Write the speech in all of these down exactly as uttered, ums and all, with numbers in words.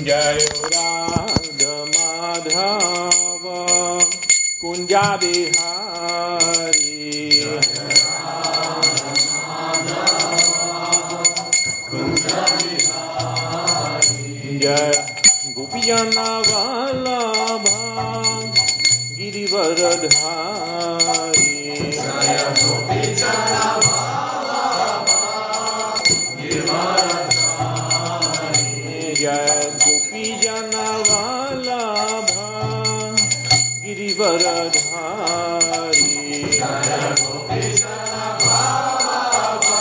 Jayo Radha Madhava Kunja Bihari Jaya Gopijana Vallabha Girivaradhari Jaya Gopijana Vallabha Girivaradhari Jaya Gopijana Vallabha Girivaradhari Jaya Gopijana Vallabha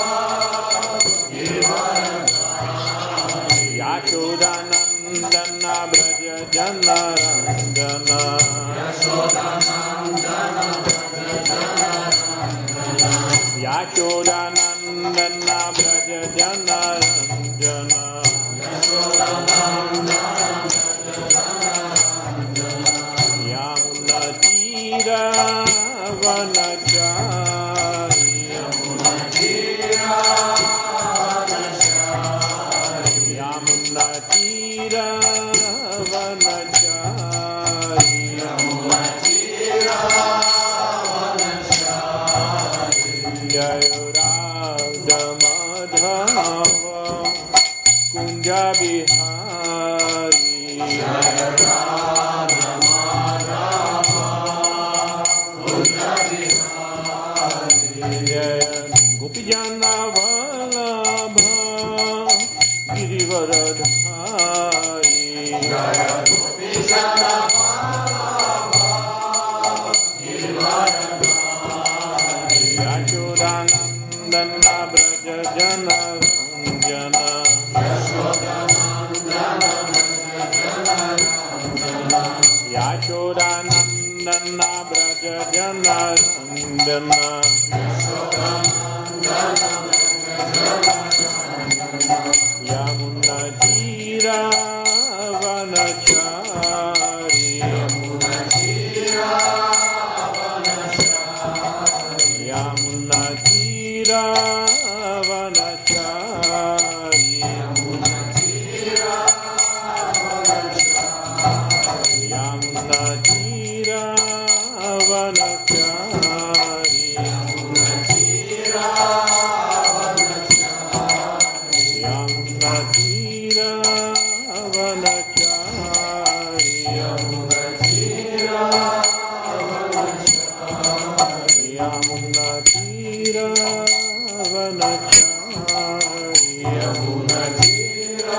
Girivaradhari Yashodanandana Braja Janarandana Yashodanandana Braja Janarandana Yashodanandana Braja Janarandana Yashodanandana Braja Janarandana Yamuna Tira Vanachari Yamuna Tira Vanachari Yamuna Tira Vanachari Jaya Radha Madhava Kunja Bihari Jaya Radha Madhava Kunja Bihari Jaya Gopijana Vallabha Girivaradhari Jaya Gopijana Vallabha Girivaradhari Yashodanandana Braja Janarandana Yashodanandana Braja Janarandana Yashodanandana Braja Janarandana Yashodanandana Yamuna Tira Vanachari Yamuna Tira Vanachari Yamuna Tira Vanachari Yamuna Tira Vanachari Yamuna Tira Vanachari Yamuna Tira Vanachari Yamuna Tira Vanachari Yamuna Tira Vanachari Yamuna Tira Vanachari Yamuna Tira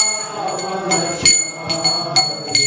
Vanachari.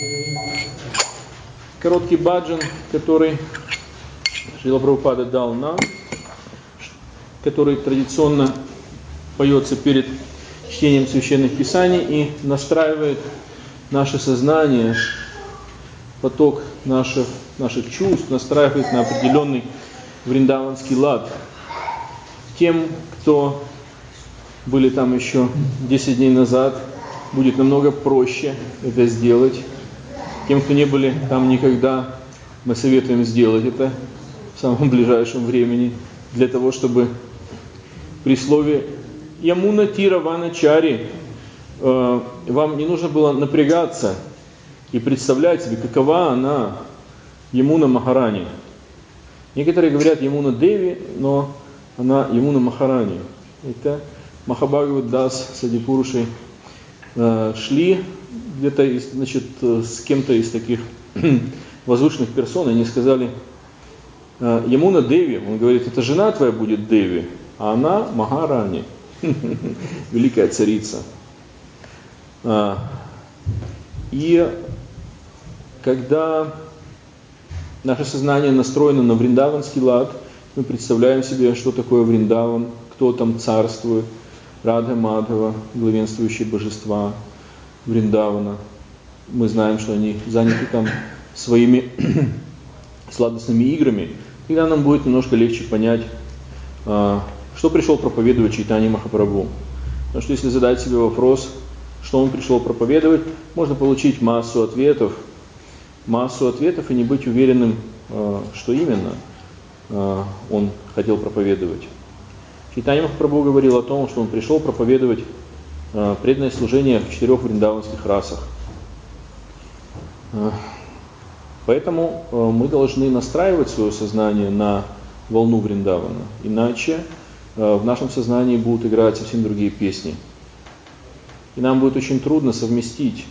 Короткий баджан, который Шрила Прабхупада дал нам, который традиционно поется перед чтением священных писаний и настраивает наше сознание, поток наших, наших чувств, настраивает на определенный вриндаванский лад. Тем, кто были там еще десять дней назад, будет намного проще это сделать. Тем, кто не были там никогда, мы советуем сделать это в самом ближайшем времени, для того, чтобы при слове Ямуна Тира Ваначари э, вам не нужно было напрягаться и представлять себе, какова она, Ямуна Махарани. Некоторые говорят Ямуна Деви, но она Ямуна Махарани. Это Махабхагават Дас с Адипурушей э, шли где-то, значит, с кем-то из таких возвышенных персон, и они сказали: Ямуна Деви, он говорит, это жена твоя будет Деви, а она Махарани, великая царица. И когда наше сознание настроено на вриндаванский лад, мы представляем себе, что такое Вриндаван, кто там царствует, Радха Мадхава, главенствующие божества Вриндавана. Мы знаем, что они заняты там своими сладостными играми. Тогда нам будет немножко легче понять, что пришел проповедовать Чайтанья Махапрабху. Потому что если задать себе вопрос, что он пришел проповедовать, можно получить массу ответов, массу ответов и не быть уверенным, что именно он хотел проповедовать. Чайтанья Махапрабху говорил о том, что он пришел проповедовать преданное служение в четырех вриндаванских расах. Поэтому мы должны настраивать свое сознание на волну Вриндавана, иначе в нашем сознании будут играть совсем другие песни. И нам будет очень трудно совместить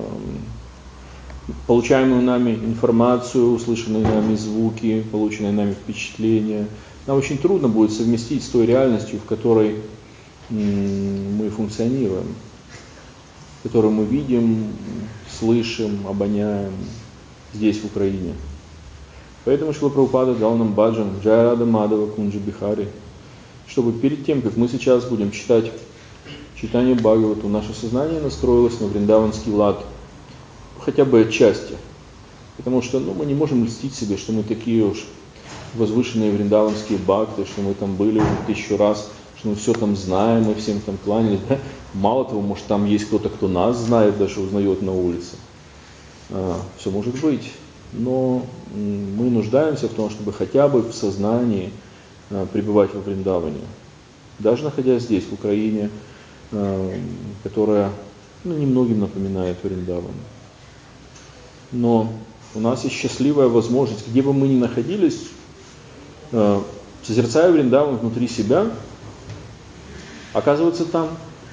получаемую нами информацию, услышанные нами звуки, полученные нами впечатления. Нам очень трудно будет совместить с той реальностью, в которой мы функционируем, которую мы видим, слышим, обоняем здесь, в Украине. Поэтому Шрила Прабхупада дал нам баджан Джая Рада Мадава Кунджа Бихари, чтобы перед тем, как мы сейчас будем читать читание Бхагавату, наше сознание настроилось на вриндаванский лад, хотя бы отчасти. Потому что ну, мы не можем льстить себе, что мы такие уж возвышенные вриндаванские бхакты, что мы там были тысячу раз, что мы все там знаем, мы всем там кланялись. Да? Мало того, может там есть кто-то, кто нас знает, даже узнает на улице. А, все может быть. Но мы нуждаемся в том, чтобы хотя бы в сознании а, пребывать во Вриндаване. Даже находясь здесь, в Украине, а, которая ну, немногим напоминает Вриндаван. Но у нас есть счастливая возможность, где бы мы ни находились, а, созерцая Вриндаван внутри себя, оказывается там.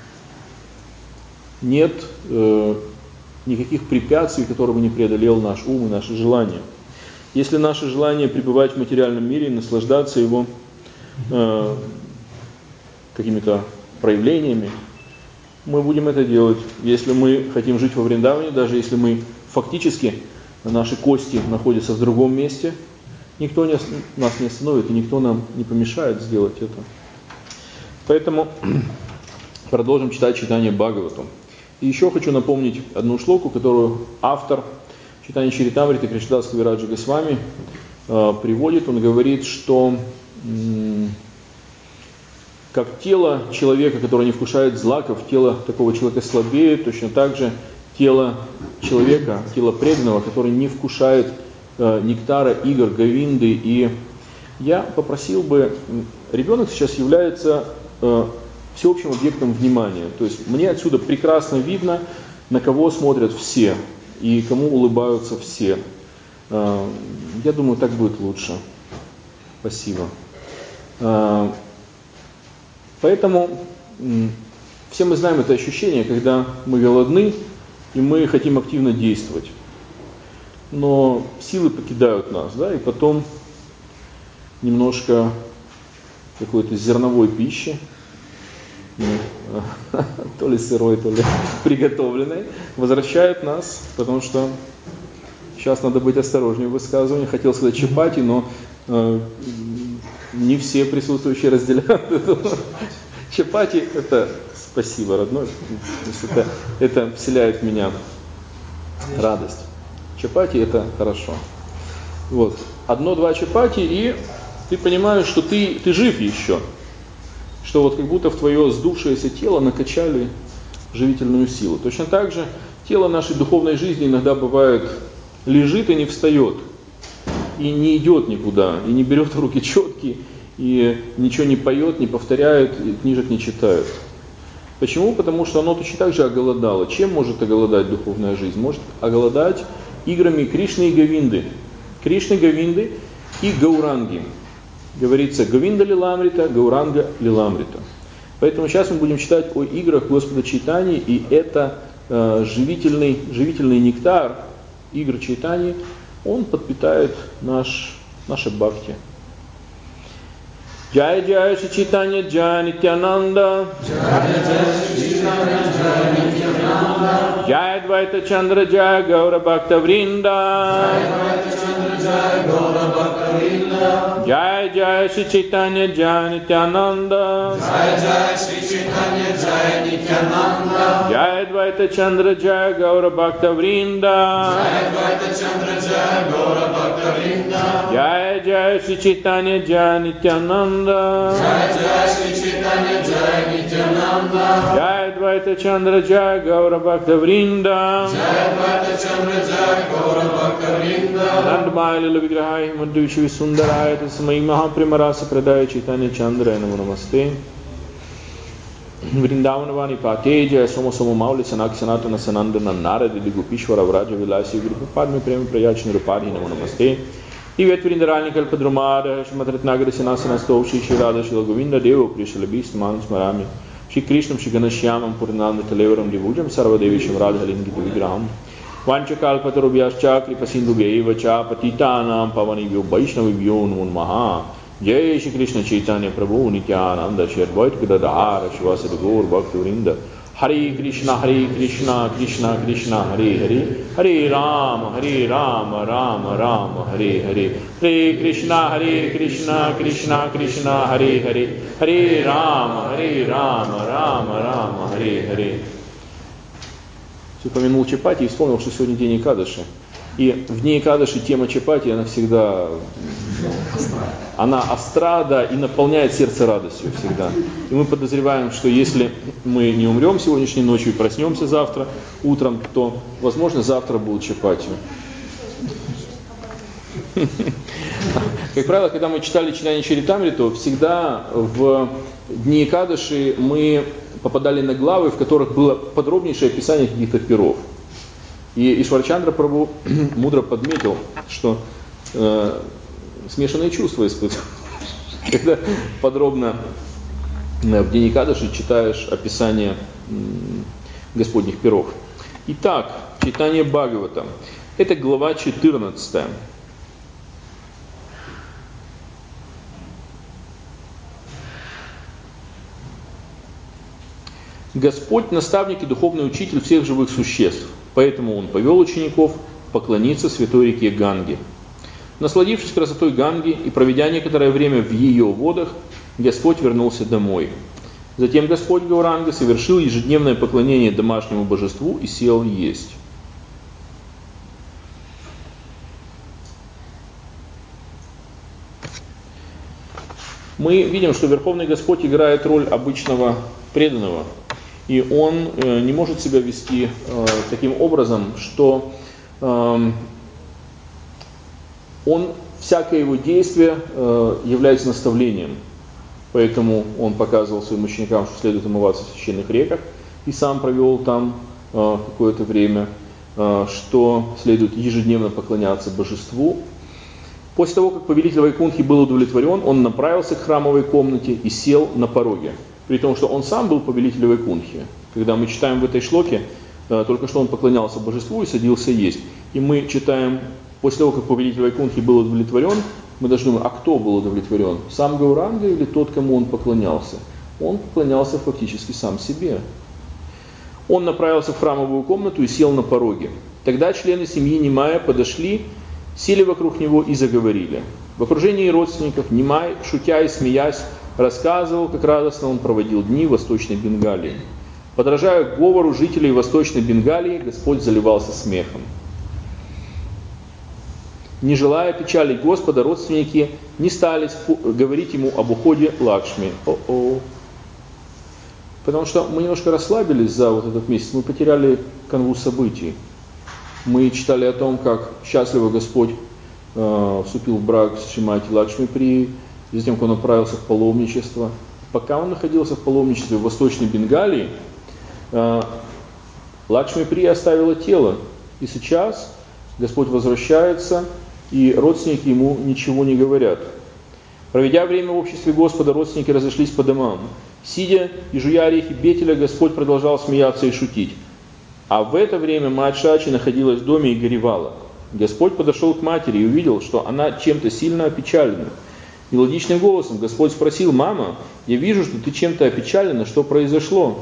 Нет э, никаких препятствий, которые бы не преодолел наш ум и наши желания. Если наше желание пребывать в материальном мире и наслаждаться его э, какими-то проявлениями, мы будем это делать. Если мы хотим жить во Вриндаване, даже если мы фактически, наши кости находятся в другом месте, никто не, нас не остановит и никто нам не помешает сделать это. Поэтому продолжим читать читание Бхагавату. И еще хочу напомнить одну шлоку, которую автор читания Чаритамриты Кришнадас Кавираджа Госвами э, приводит. Он говорит, что м- как тело человека, который не вкушает злаков, тело такого человека слабеет, точно так же тело человека, тело преданного, который не вкушает э, нектара, игр, говинды. И я попросил бы, ребенок сейчас является э, всеобщим объектом внимания. То есть мне отсюда прекрасно видно, на кого смотрят все и кому улыбаются все. Э, я думаю, так будет лучше. Спасибо. Э, поэтому э, все мы знаем это ощущение, когда мы голодны и мы хотим активно действовать. Но силы покидают нас, да, и потом немножко какой-то зерновой пищи, то ли сырой, то ли приготовленной, возвращает нас, потому что сейчас надо быть осторожнее в высказывании. Хотел сказать чапати, но э, не все присутствующие разделяют это. Чапати – это спасибо, родной, это, это вселяет в меня радость. Чапати – это хорошо. Вот. Одно-два чапати, и ты понимаешь, что ты, ты жив еще. Что вот как будто в твое сдувшееся тело накачали живительную силу. Точно так же тело нашей духовной жизни иногда бывает лежит и не встает, и не идет никуда, и не берет в руки четки, и ничего не поет, не повторяет, и книжек не читает. Почему? Потому что оно точно так же оголодало. Чем может оголодать духовная жизнь? Может оголодать играми Кришны и Говинды. Кришны, Говинды и Гауранги. Говорится Говинда Лиламрита, Гауранга Лиламрита. Поэтому сейчас мы будем читать о играх Господа Чайтаньи, и это э, живительный, живительный нектар игр Чайтаньи, он подпитает наш, наше бхакти. Джай Джай Шри Чайтанья Джай Нитянанда, Джай Адвайта Чандра Джай Гаура Бхакта Вринда, Jai Jai Shri Chaitanya Jai Nityananda, Jai Jai Shri Chaitanya Jai Nityananda, Jai Advaita Chandra Jai Gaura Bhakta Vrinda, Jai Advaita Chandra Jai Gaura Bhakta Vrinda, Jai Jai Shri Chaitanya Jai Nityananda, Jai Jai Shri Chaitanya Jai Nityananda, Jai Advaita Chandra Jai Gaura Bhakta Vrinda, Jai Advaita Chandra Jai Gaura Bhakta Vrinda, Nandamaya Lila Vigrahai Madhu Shri Sundaraya Tasmai Mahaprimarasa Pradaya Chaitanya Chandra Namo Namaste. Вриндаванавани Патеджа, Сомо Сомо Маули, Санак Санатана Санандана Наради, Гупишвара, Враджа, Виласи, Гриппадми, Преми, Праячни, Рупади, Намасте. И ветвриндаральни Кальпадрамада, Шиматратнагара, Синасана, Стовши, Ширада, Шилаговинда, Деву, Пришалабис, Манус, Марами, Шри Кришнам, Шиганашьямам, Пурнам, Талеверам, Девуджам, Сарвадевишам, Радхалинги, Виграм. Vanchakalpatarubhyascha kripasindubhyaivacha patitanam pavanibhyo vaishnavibhyo namo namaha. Jai Shri Krishna Chaitanya Prabhu Nityananda Shri Advaita Gadadhara Shivasadi Gaur Bhaktivinoda. Hare Krishna Hare Krishna Krishna Krishna Hare Hare Hare Rama Hare Rama Rama Rama Hare Hare Hare Krishna Hare Krishna Krishna Krishna Hare Hare Hare Rama Hare Rama Rama Rama Hare Hare. Упомянул чапати и вспомнил, что сегодня день Экадаши. И в дни Экадаши тема чапати, она всегда, она остра, да, и наполняет сердце радостью всегда. И мы подозреваем, что если мы не умрем сегодняшней ночью и проснемся завтра утром, то, возможно, завтра будут чапати. Как правило, когда мы читали читание Чаритамриту, всегда в дни Экадаши мы попадали на главы, в которых было подробнейшее описание каких-то пиров. И Ишварчандра Прабху мудро подметил, что э, смешанные чувства испытывают, когда подробно э, в день Экадаши читаешь описание э, Господних пиров. Итак, читание Бхагавата. Это глава четырнадцатая. Господь – наставник и духовный учитель всех живых существ, поэтому Он повел учеников поклониться святой реке Ганге. Насладившись красотой Ганги и проведя некоторое время в ее водах, Господь вернулся домой. Затем Господь Гауранга совершил ежедневное поклонение домашнему божеству и сел есть. Мы видим, что Верховный Господь играет роль обычного преданного. И он э, не может себя вести э, таким образом, что э, он, всякое его действие э, является наставлением. Поэтому он показывал своим ученикам, что следует омываться в священных реках, и сам провел там э, какое-то время, э, что следует ежедневно поклоняться божеству. После того, как повелитель Вайкунтхи был удовлетворен, он направился к храмовой комнате и сел на пороге. При том, что он сам был повелителем Вайкунтхи. Когда мы читаем в этой шлоке, только что он поклонялся божеству и садился есть. И мы читаем, после того, как повелитель Вайкунтхи был удовлетворен, мы должны думать, а кто был удовлетворен? Сам Гауранга или тот, кому он поклонялся? Он поклонялся фактически сам себе. Он направился в храмовую комнату и сел на пороге. Тогда члены семьи Нимая подошли, сели вокруг него и заговорили. В окружении родственников Нимай, шутя и смеясь, рассказывал, как радостно он проводил дни в Восточной Бенгалии. Подражая говору жителей Восточной Бенгалии, Господь заливался смехом. Не желая печалить Господа, родственники не стали говорить ему об уходе Лакшми. О-о. Потому что мы немножко расслабились за вот этот месяц, мы потеряли канву событий. Мы читали о том, как счастливо Господь э, вступил в брак с Шримати Лакшми Прией, затем, как он отправился в паломничество. Пока он находился в паломничестве в Восточной Бенгалии, э, Лакшми Прия оставила тело. И сейчас Господь возвращается, и родственники ему ничего не говорят. Проведя время в обществе Господа, родственники разошлись по домам. Сидя и жуя орехи бетеля, Господь продолжал смеяться и шутить. А в это время мать Шачи находилась в доме и горевала. Господь подошел к матери и увидел, что она чем-то сильно опечалена. Мелодичным голосом Господь спросил: «Мама, я вижу, что ты чем-то опечалена, что произошло?»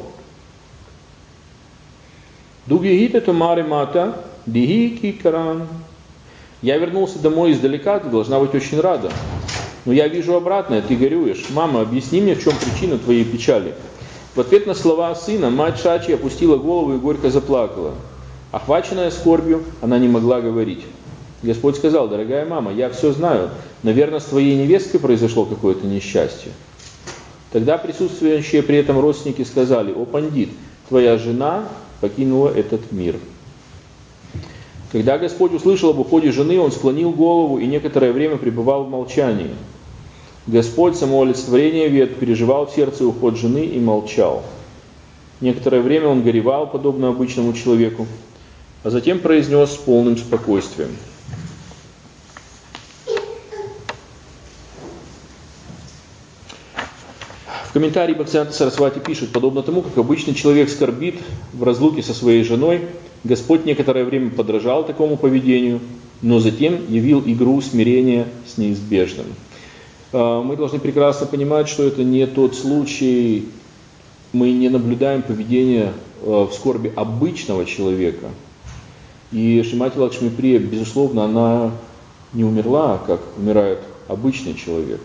«Дугигита тумари мата, дигики каран». «Я вернулся домой издалека, ты должна быть очень рада. Но я вижу обратное, ты горюешь. Мама, объясни мне, в чем причина твоей печали». В ответ на слова сына мать Шачи опустила голову и горько заплакала. Охваченная скорбью, она не могла говорить. Господь сказал: «Дорогая мама, я все знаю. Наверное, с твоей невесткой произошло какое-то несчастье». Тогда присутствующие при этом родственники сказали: «О, пандит, твоя жена покинула этот мир». Когда Господь услышал об уходе жены, он склонил голову и некоторое время пребывал в молчании. Господь, само олицетворение вет, переживал в сердце уход жены и молчал. Некоторое время он горевал, подобно обычному человеку, а затем произнес с полным спокойствием: в комментарии Бхактисиданта Сарасвати пишет: подобно тому, как обычный человек скорбит в разлуке со своей женой, Господь некоторое время подражал такому поведению, но затем явил игру смирения с неизбежным. Мы должны прекрасно понимать, что это не тот случай, мы не наблюдаем поведение в скорби обычного человека. И Шримати Лакшмиприя, безусловно, она не умерла, как умирает обычный человек.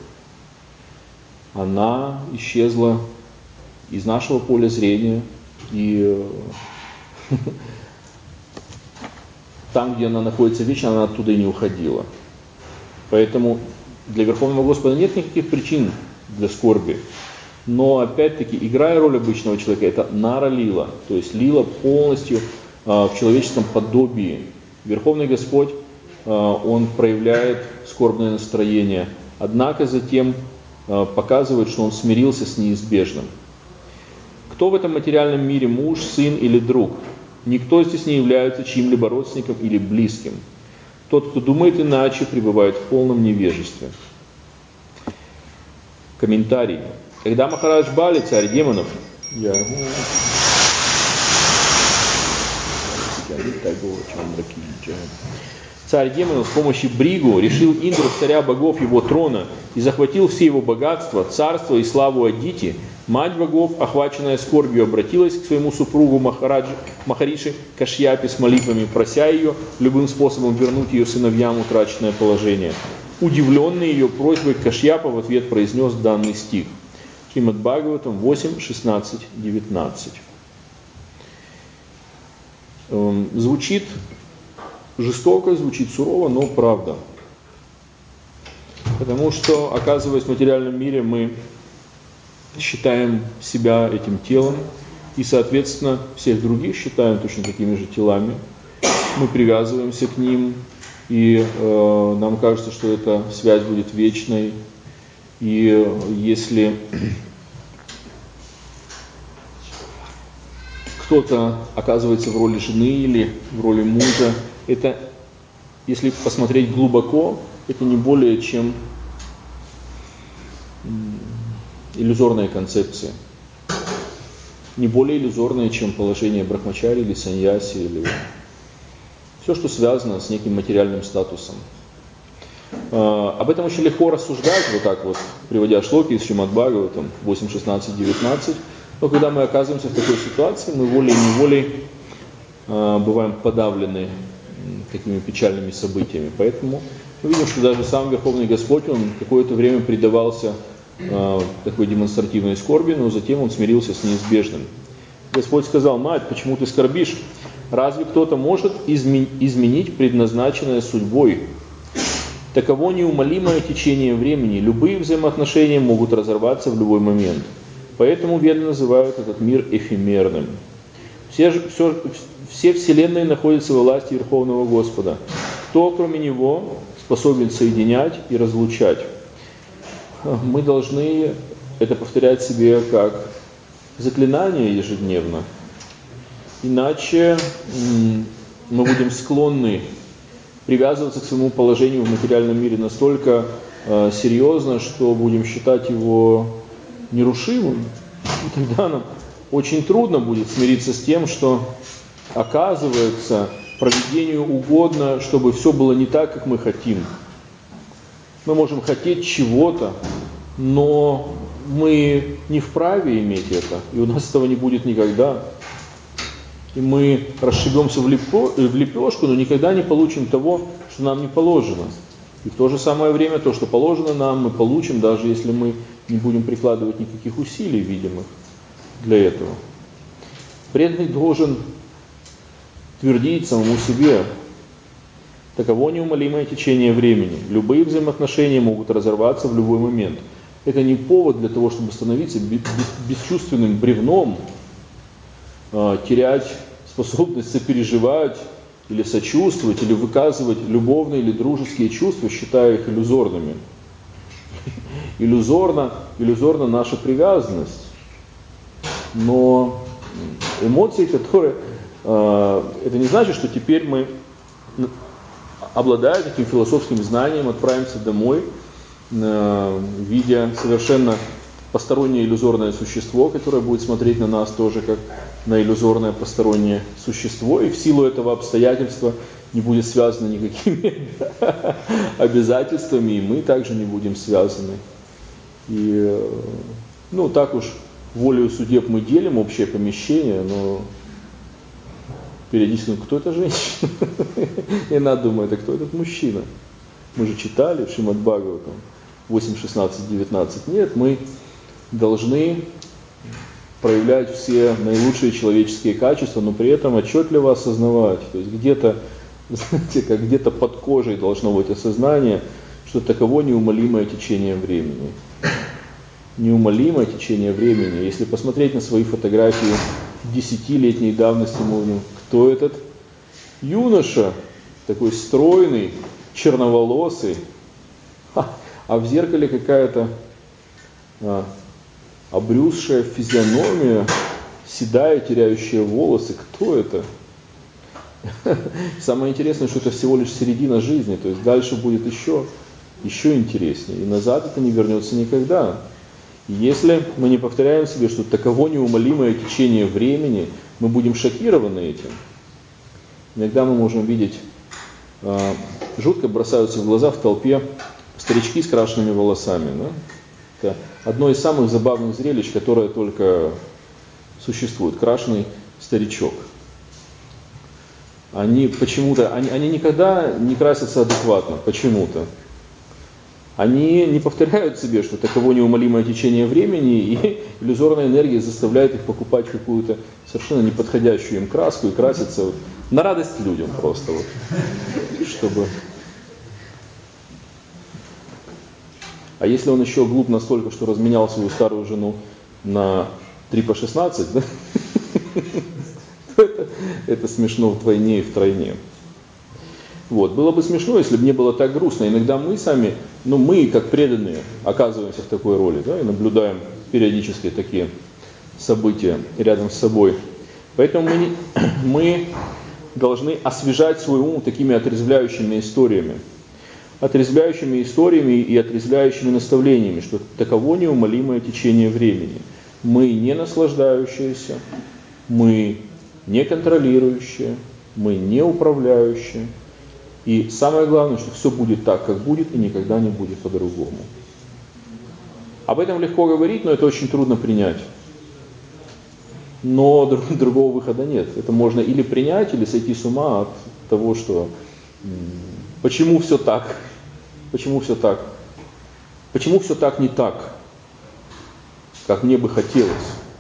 Она исчезла из нашего поля зрения, и там, где она находится вечно, она оттуда и не уходила. Поэтому для Верховного Господа нет никаких причин для скорби. Но опять-таки, играя роль обычного человека, это нара-лила, то есть лила полностью а, в человеческом подобии. Верховный Господь, а, Он проявляет скорбное настроение, однако затем показывает, что он смирился с неизбежным. Кто в этом материальном мире муж, сын или друг? Никто здесь не является чьим-либо родственником или близким. Тот, кто думает иначе, пребывает в полном невежестве. Комментарий. Когда Махарадж Бали, царь демонов, я... Царь демонов с помощью Бригу решил Индру, царя богов, его трона и захватил все его богатства, царство и славу Адити, мать богов, охваченная скорбью, обратилась к своему супругу Махараджи, Махариши Кашьяпе с молитвами, прося ее любым способом вернуть ее сыновьям утраченное положение. Удивленный ее просьбой, Кашьяпа в ответ произнес данный стих. Шримад Бхагаватам восемь, шестнадцать, девятнадцать. Эм, звучит жестоко, звучит сурово, но правда. Потому что, оказываясь в материальном мире, мы считаем себя этим телом и, соответственно, всех других считаем точно такими же телами. Мы привязываемся к ним, и э, нам кажется, что эта связь будет вечной. И если кто-то оказывается в роли жены или в роли мужа, это, если посмотреть глубоко, это не более чем иллюзорная концепция. Не более иллюзорная, чем положение брахмачари или саньяси, или все, что связано с неким материальным статусом. Об этом очень легко рассуждать, вот так вот, приводя шлоки из Шримад Бхагаватам восемь, шестнадцать, девятнадцать. Но когда мы оказываемся в такой ситуации, мы волей-неволей бываем подавлены такими печальными событиями. Поэтому мы видим, что даже сам Верховный Господь, он какое-то время предавался э, такой демонстративной скорби, но затем он смирился с неизбежным. Господь сказал: мать, почему ты скорбишь? Разве кто-то может измен- изменить предназначенное судьбой? Таково неумолимое течение времени. Любые взаимоотношения могут разорваться в любой момент. Поэтому веды называют этот мир эфемерным. Все, же, все, все вселенные находятся во власти Верховного Господа. Кто, кроме Него, способен соединять и разлучать? Мы должны это повторять себе как заклинание ежедневно. Иначе мы будем склонны привязываться к своему положению в материальном мире настолько э, серьезно, что будем считать его нерушимым. И тогда нам очень трудно будет смириться с тем, что, оказывается, провидению угодно, чтобы все было не так, как мы хотим. Мы можем хотеть чего-то, но мы не вправе иметь это, и у нас этого не будет никогда. И мы расшибемся в, лепо, в лепешку, но никогда не получим того, что нам не положено. И в то же самое время то, что положено нам, мы получим, даже если мы не будем прикладывать никаких усилий видимых для этого. Преданный должен твердить самому себе: таково неумолимое течение времени. Любые взаимоотношения могут разорваться в любой момент. Это не повод для того, чтобы становиться бесчувственным бревном, терять способность сопереживать или сочувствовать, или выказывать любовные или дружеские чувства, считая их иллюзорными. Иллюзорна, иллюзорна наша привязанность. Но эмоции, которые... Э, это не значит, что теперь мы, обладая таким философским знанием, отправимся домой, э, видя совершенно постороннее иллюзорное существо, которое будет смотреть на нас тоже как на иллюзорное постороннее существо, и в силу этого обстоятельства не будет связано никакими обязательствами, и мы также не будем связаны. И, ну, так уж волею судеб мы делим общее помещение, но периодически, ну, кто это женщина? И она думает, а кто этот мужчина? Мы же читали в Шримад Бхагаватам восемь, шестнадцать, девятнадцать. Нет, мы должны проявлять все наилучшие человеческие качества, но при этом отчетливо осознавать. То есть где-то, знаете, как где-то под кожей должно быть осознание, что таково неумолимое течение времени. Неумолимое течение времени. Если посмотреть на свои фотографии десятилетней давности, мы увидим, кто этот юноша, такой стройный, черноволосый, а в зеркале какая-то а, обрюзшая физиономия, седая, теряющая волосы. Кто это? Самое интересное, что это всего лишь середина жизни, то есть дальше будет еще, еще интереснее. И назад это не вернется никогда. И если мы не повторяем себе, что таково неумолимое течение времени, мы будем шокированы этим. Иногда мы можем видеть, э, жутко бросаются в глаза в толпе старички с крашенными волосами. Да? Это одно из самых забавных зрелищ, которое только существует. Крашеный старичок. Они почему-то, они, они никогда не красятся адекватно, почему-то. Они не повторяют себе, что таково неумолимое течение времени, и иллюзорная энергия заставляет их покупать какую-то совершенно неподходящую им краску и краситься вот, на радость людям просто, вот, чтобы... А если он еще глуп настолько, что разменял свою старую жену на три по шестнадцать, да? это, это смешно вдвойне и втройне. Вот. Было бы смешно, если бы не было так грустно. Иногда мы сами, ну мы как преданные оказываемся в такой роли, да, и наблюдаем периодически такие события рядом с собой. Поэтому мы, не, мы должны освежать свой ум такими отрезвляющими историями. Отрезвляющими историями и отрезвляющими наставлениями, что таково неумолимое течение времени. Мы не наслаждающиеся, мы не контролирующие, мы не управляющие. И самое главное, что все будет так, как будет, и никогда не будет по-другому. Об этом легко говорить, но это очень трудно принять. Но друг, другого выхода нет. Это можно или принять, или сойти с ума от того, что почему все так, почему все так, почему все так не так, как мне бы хотелось.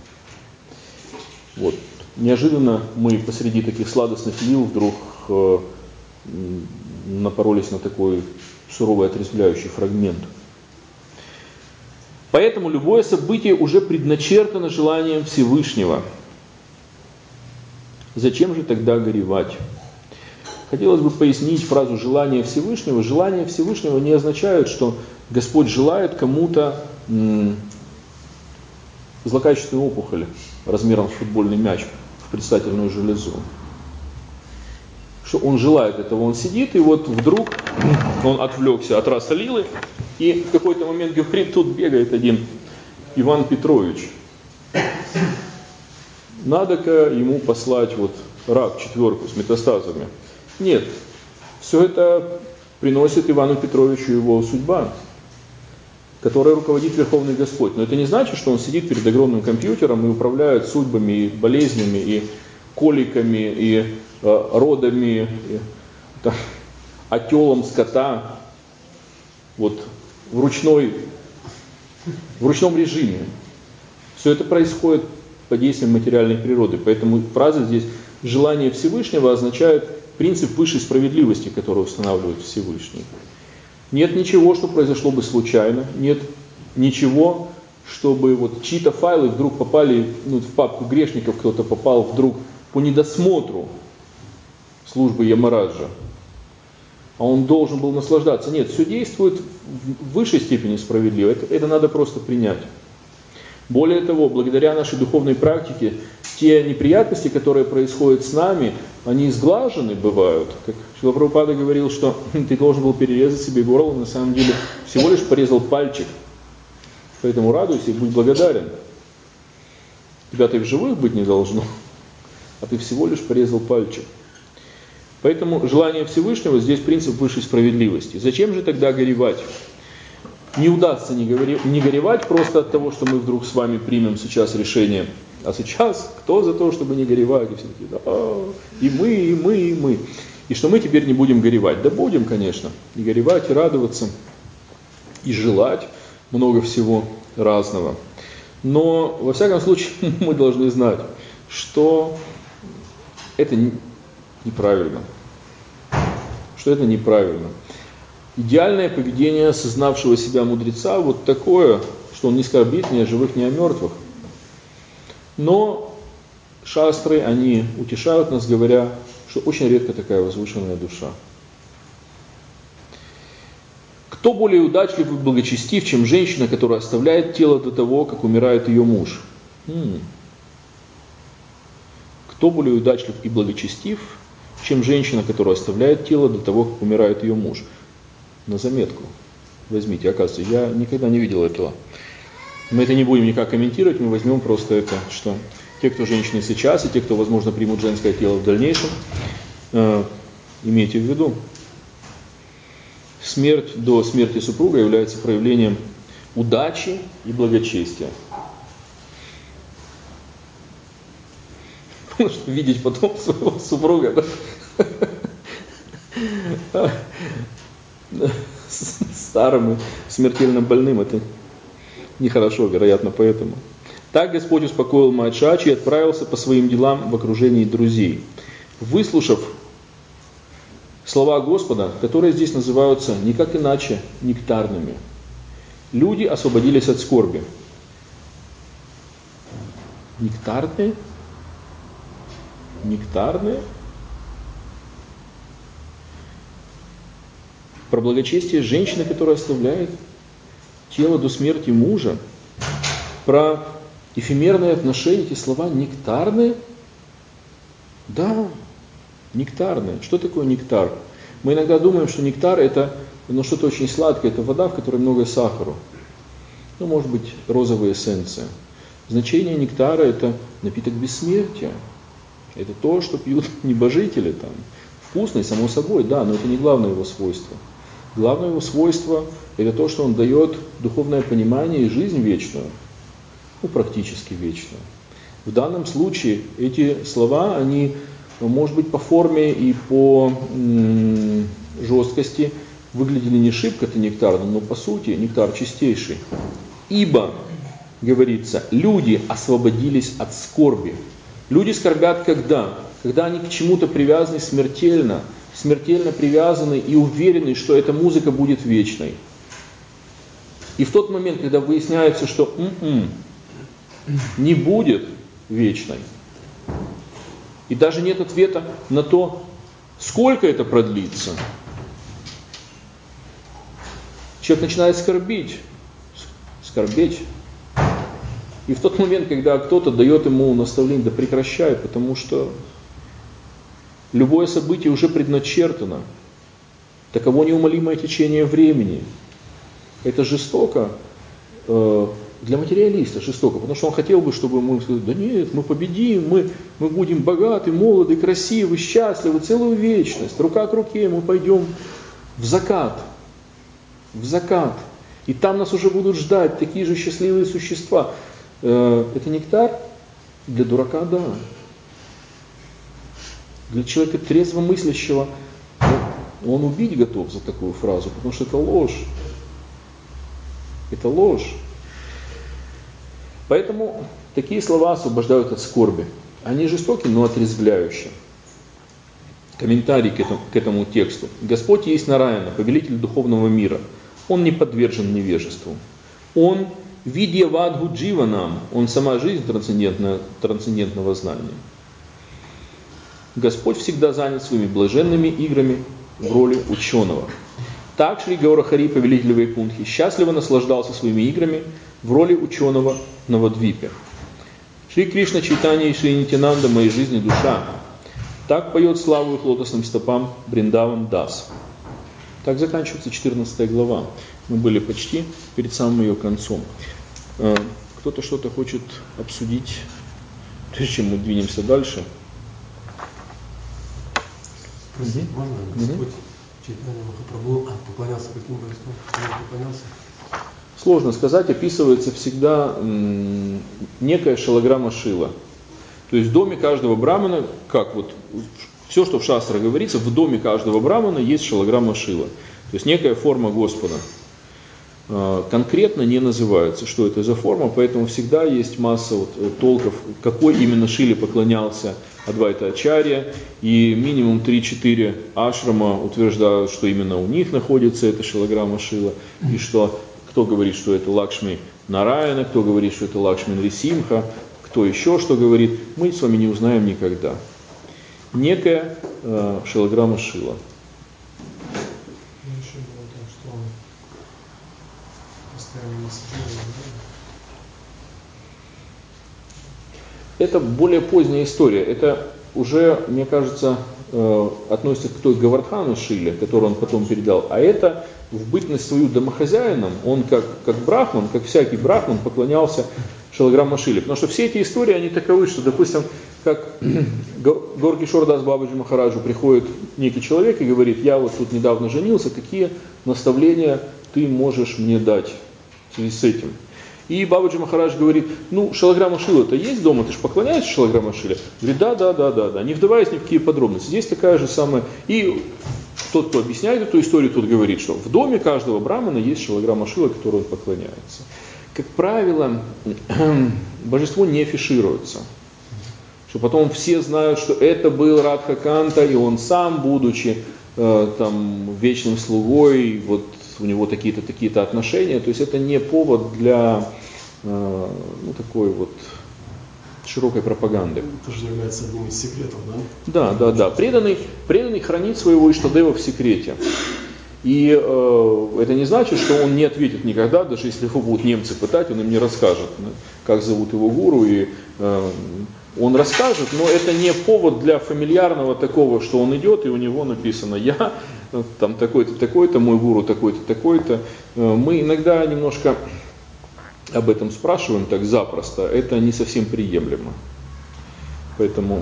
Вот. Неожиданно мы посреди таких сладостных лил вдруг э, напоролись на такой суровый отрезвляющий фрагмент. Поэтому любое событие уже предначертано желанием Всевышнего. Зачем же тогда горевать? Хотелось бы пояснить фразу «желание Всевышнего». Желание Всевышнего не означает, что Господь желает кому-то м- злокачественную опухоль размером с футбольный мяч в предстательную железу. Что он желает этого, он сидит, и вот вдруг он отвлекся от раса лилы, и в какой-то момент говорит, тут бегает один Иван Петрович. Надо-ка ему послать вот рак, четверку с метастазами. Нет, все это приносит Ивану Петровичу его судьба, которой руководит Верховный Господь. Но это не значит, что он сидит перед огромным компьютером и управляет судьбами, и болезнями, и коликами, и э, родами, и там, отелом скота, вот в, ручной, в ручном режиме. Все это происходит под действием материальной природы. Поэтому фраза здесь «желание Всевышнего» означает принцип высшей справедливости, который устанавливает Всевышний. Нет ничего, что произошло бы случайно, нет ничего, чтобы вот чьи-то файлы вдруг попали, ну, в папку грешников, кто-то попал вдруг по недосмотру службы Ямараджа, а он должен был наслаждаться. Нет, все действует в высшей степени справедливо, это, это надо просто принять. Более того, благодаря нашей духовной практике, те неприятности, которые происходят с нами, они сглажены бывают. Как Шрила Прабхупада говорил, что ты должен был перерезать себе горло, на самом деле всего лишь порезал пальчик. Поэтому радуйся и будь благодарен. Тебя-то и в живых быть не должно, а ты всего лишь порезал пальчик. Поэтому желание Всевышнего здесь принцип высшей справедливости. Зачем же тогда горевать? Не удастся не, говори, не горевать просто от того, что мы вдруг с вами примем сейчас решение. А сейчас кто за то, чтобы не горевать? И все такие, да, и мы, и мы, и мы. И что мы теперь не будем горевать? Да будем, конечно. И горевать, и радоваться, и желать много всего разного. Но, во всяком случае, мы должны знать, что это неправильно. Что это неправильно. Идеальное поведение осознавшего себя мудреца вот такое, что он не скорбит ни о живых, ни о мертвых. Но шастры, они утешают нас, говоря, что очень редко такая возвышенная душа. Кто более удачлив и благочестив, чем женщина, которая оставляет тело до того, как умирает ее муж? М-м. Кто более удачлив и благочестив, чем женщина, которая оставляет тело до того, как умирает ее муж? На заметку возьмите, оказывается, я никогда не видел этого. Мы это не будем никак комментировать, мы возьмем просто это, что те, кто женщины сейчас, и те, кто, возможно, примут женское тело в дальнейшем, э, имейте в виду, смерть до смерти супруга является проявлением удачи и благочестия. Потому что видеть потом своего супруга, да? Старым и смертельно больным, это нехорошо, вероятно, поэтому. Так Господь успокоил Махачачи и отправился по своим делам в окружении друзей. Выслушав слова Господа, которые здесь называются никак иначе нектарными, люди освободились от скорби. Нектарные? Нектарные? Про благочестие женщины, которая оставляет тело до смерти мужа, про эфемерные отношения, эти слова нектарные? Да, нектарные. Что такое нектар? Мы иногда думаем, что нектар это ну, что-то очень сладкое, это вода, в которой много сахара. Ну, может быть, розовая эссенция. Значение нектара это напиток бессмертия. Это то, что пьют небожители там. Вкусный, само собой, да, но это не главное его свойство. Главное его свойство это то, что он дает духовное понимание и жизнь вечную. Ну, практически вечную. В данном случае эти слова, они, может быть, по форме и по м- жесткости выглядели не шибко-то нектарным, но по сути нектар чистейший. Ибо, говорится, люди освободились от скорби. Люди скорбят когда? Когда они к чему-то привязаны смертельно, смертельно привязаны и уверены, что эта музыка будет вечной. И в тот момент, когда выясняется, что м-м, не будет вечной, и даже нет ответа на то, сколько это продлится, человек начинает скорбить, скорбеть. И в тот момент, когда кто-то дает ему наставление, да прекращай, потому что любое событие уже предначертано, таково неумолимое течение времени. Это жестоко, э, для материалиста жестоко, потому что он хотел бы, чтобы мы сказали, да нет, мы победим, мы, мы будем богаты, молоды, красивы, счастливы, целую вечность, рука к руке, мы пойдем в закат, в закат, и там нас уже будут ждать такие же счастливые существа. Э, это нектар? Для дурака, да. Для человека трезво мыслящего, он убить готов за такую фразу, потому что это ложь. Это ложь. Поэтому такие слова освобождают от скорби. Они жестоки, но отрезвляющие. Комментарий к этому, к этому тексту. Господь есть Нараяна, повелитель духовного мира. Он не подвержен невежеству. Он видьявадху дживанам, он сама жизнь трансцендентного, трансцендентного знания. Господь всегда занят своими блаженными играми в роли ученого. Так Шри Гаурахари, повелитель Вайкунтхи, счастливо наслаждался своими играми в роли ученого в Навадвипе. Шри Кришна Чайтанья и Шри Нитянанда, моей жизни душа. Так поет славу их лотосным стопам Бриндаван Дас. Так заканчивается четырнадцатая глава. Мы были почти перед самым ее концом. Кто-то что-то хочет обсудить, прежде чем мы двинемся дальше? Простите, можно? Господь Чайтанья Махапрабху поклонялся каким божествам? Поклонялся? Сложно сказать, описывается всегда м, некая шалаграма Шила. То есть в доме каждого брамана, как вот все, что в шастрах говорится, в доме каждого брамана есть шалаграма Шила. То есть некая форма Господа. Конкретно не называется, что это за форма, поэтому всегда есть масса вот толков, какой именно Шиле поклонялся Адвайта Ачарья, и минимум три-четыре ашрама утверждают, что именно у них находится эта шилаграма Шила, и что кто говорит, что это Лакшми Нараяна, кто говорит, что это Лакшми Нрисимха, кто еще что говорит, мы с вами не узнаем никогда. Некая э, шилаграма Шила. Это более поздняя история. Это уже, мне кажется, относится к той Гавардхану Шиле, которую он потом передал. А это в бытность свою домохозяином, он как, как брахман, как всякий брахман, поклонялся шилаграма Шиле. Потому что все эти истории, они таковы, что, допустим, как Гаур Кишор Дас Бабаджи Махараджу приходит некий человек и говорит: я вот тут недавно женился, какие наставления ты можешь мне дать в связи с этим? И Бабаджи Махарадж говорит: ну, шилаграма Шила-то есть дома, ты же поклоняешься шилаграма Шиле? Говорит: да, да, да, да, да, не вдаваясь ни в какие подробности. Здесь такая же самая. И тот, кто объясняет эту историю, тот говорит, что в доме каждого брамана есть шилаграма Шила, которой он поклоняется. Как правило, божество не афишируется. Что потом все знают, что это был Радхаканта, и он сам, будучи э, там, вечным слугой, вот у него такие-то, такие-то отношения. То есть это не повод для э, ну, такой вот широкой пропаганды. Это же является одним из секретов, да? Да, да, да. Преданный, преданный хранит своего Иштадева в секрете. И э, это не значит, что он не ответит никогда, даже если его будут немцы пытать, он им не расскажет, да, как зовут его гуру, и э, он расскажет, но это не повод для фамильярного такого, что он идет, и у него написано: я там такой-то, такой-то, мой гуру такой-то, такой-то. Мы иногда немножко об этом спрашиваем так запросто, это не совсем приемлемо. Поэтому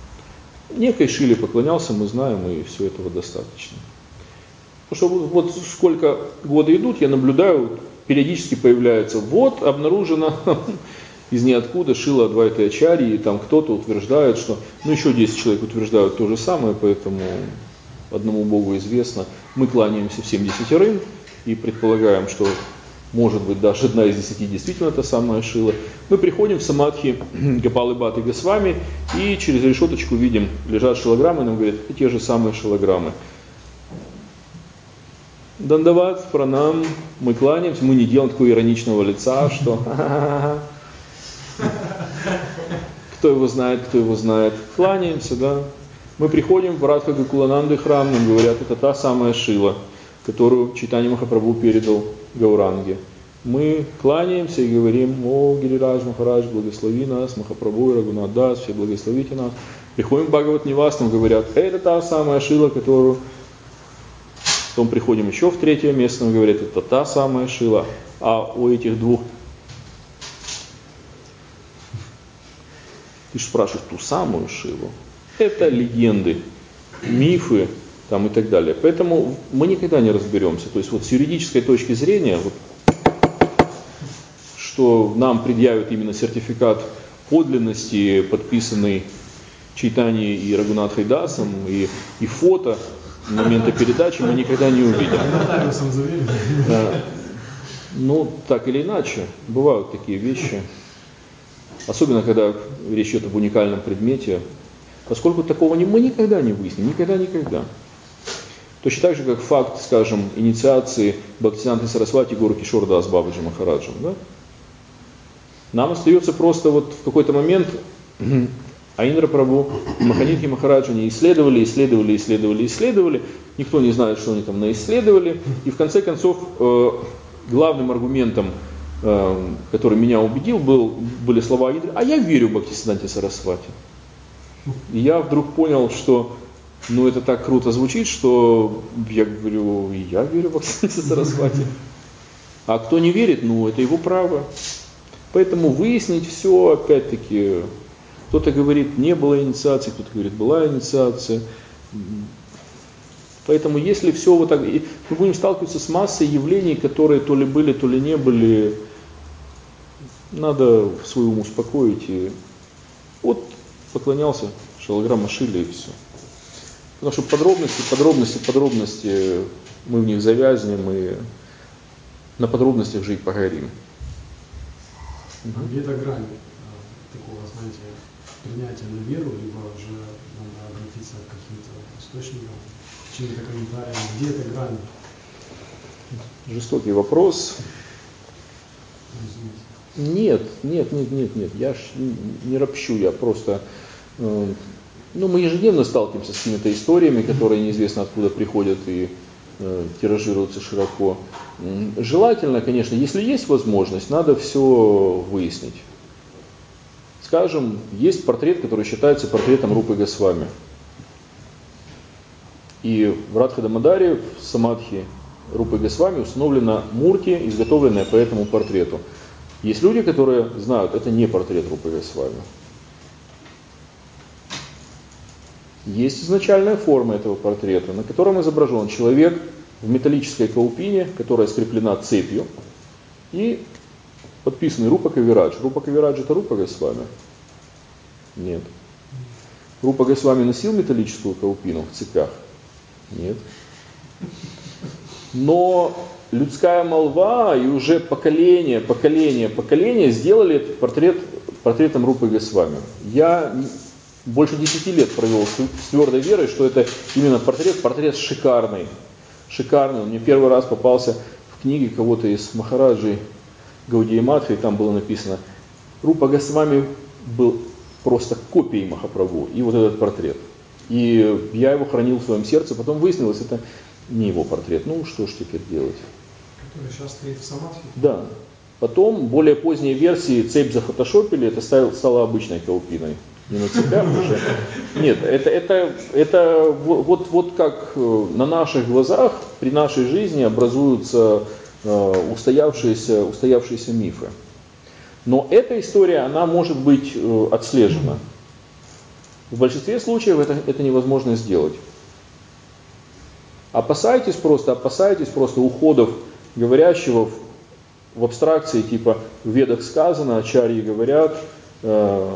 некой Шиле поклонялся, мы знаем, и все этого достаточно. Потому что вот сколько годы идут, я наблюдаю, периодически появляется: вот обнаружено из ниоткуда Шила Адвайта Ачарьи, и там кто-то утверждает, что, ну еще десять человек утверждают то же самое, поэтому одному Богу известно. Мы кланяемся всем десятерым и предполагаем, что может быть даже одна из десяти действительно та самая Шила. Мы приходим в самадхи Гопалы Бхатты Госвами и через решеточку видим, лежат шилаграммы, и нам говорят: это те же самые шилаграммы. Дандават, пранам, мы кланяемся, мы не делаем такого ироничного лица, что кто его знает, кто его знает. Кланяемся, да. Мы приходим в Радха Гокулананды храм, нам говорят: это та самая Шила, которую Чайтанья Махапрабху передал Гауранге. Мы кланяемся и говорим: о, Гирирадж Махарадж, благослови нас, Махапрабху и Рагунат Дас, все благословите нас. Приходим в Бхагават Нивас, нам говорят: это та самая Шила, которую... Потом приходим еще в третье место, нам говорят: это та самая Шила. А у этих двух... Ты же спрашиваешь ту самую Шилу. Это легенды, мифы там, и так далее. Поэтому мы никогда не разберемся. То есть вот с юридической точки зрения, вот, что нам предъявят именно сертификат подлинности, подписанный Чайтаньей и Рагунатхой Дасом, и, и фото момента передачи, мы никогда не увидим. Ну, так или иначе, бывают такие вещи. Особенно, когда речь идет об уникальном предмете. Поскольку такого не, мы никогда не выясним, никогда-никогда. Точно так же, как факт, скажем, инициации Бхактисиданты Сарасвати Гуру Кишор Дас Бабаджи Махараджем. Да? Нам остается просто вот в какой-то момент, А Индра Прабху и Маханидхи Махарадж они исследовали, исследовали, исследовали, исследовали. Никто не знает, что они там наисследовали. И в конце концов главным аргументом, который меня убедил, был, были слова Индры: а я верю в Бхактисиданте Сарасвати. И я вдруг понял, что ну это так круто звучит, что я говорю, и я верю в Бхактисиданте Сарасвати. А кто не верит, ну это его право. Поэтому выяснить все, опять-таки, кто-то говорит, не было инициации, кто-то говорит, была инициация. Поэтому если все вот так, мы будем сталкиваться с массой явлений, которые то ли были, то ли не были, надо свой ум успокоить. И вот поклонялся Шалаграма Шиле и все. Потому что подробности, подробности, подробности, мы в них завязнем и на подробностях жить погорим. А где эта грань такого, знаете, принятия на веру, либо уже надо обратиться к каким-то источникам, чьим-то комментариям? Где эта грань? Жестокий вопрос. Извините. Нет, нет, нет, нет, нет. Я ж не ропщу, я просто... Э, ну, мы ежедневно сталкиваемся с какими-то историями, которые неизвестно откуда приходят и э, тиражируются широко. Желательно, конечно, если есть возможность, надо все выяснить. Скажем, есть портрет, который считается портретом Рупы Госвами. И в Радха-Дамадаре, в Самадхи Рупы Госвами, установлена мурти, изготовленная по этому портрету. Есть люди, которые знают, это не портрет Рупы Госвами. Есть изначальная форма этого портрета, на котором изображен человек в металлической каупине, которая скреплена цепью, и подписанный Рупа Кавирадж. Рупа Кавирадж это Рупа Госвами? Нет. Рупа Госвами носил металлическую каупину в цепях? Нет. Но людская молва и уже поколение, поколение, поколение сделали этот портрет портретом Рупы Госвами. Я больше десяти лет провел с твердой верой, что это именно портрет, портрет шикарный. Шикарный. Он мне первый раз попался в книге кого-то из Махараджей Гаудия Мадхи, и там было написано: Рупа Госвами был просто копией Махапрабху, и вот этот портрет. И я его хранил в своем сердце, потом выяснилось, это не его портрет. Ну что ж теперь делать? Который сейчас стоит в Самадхи? Да. Потом, более поздние версии, цепь зафотошопили, это стало обычной каупиной. Не на цепях уже. Нет, это, это, это вот, вот как на наших глазах, при нашей жизни образуются э, устоявшиеся, устоявшиеся мифы. Но эта история, она может быть э, отслежена. В большинстве случаев это, это невозможно сделать. Опасайтесь просто, опасайтесь просто уходов говорящего в, в абстракции, типа в Ведах сказано, ачарьи говорят. Э,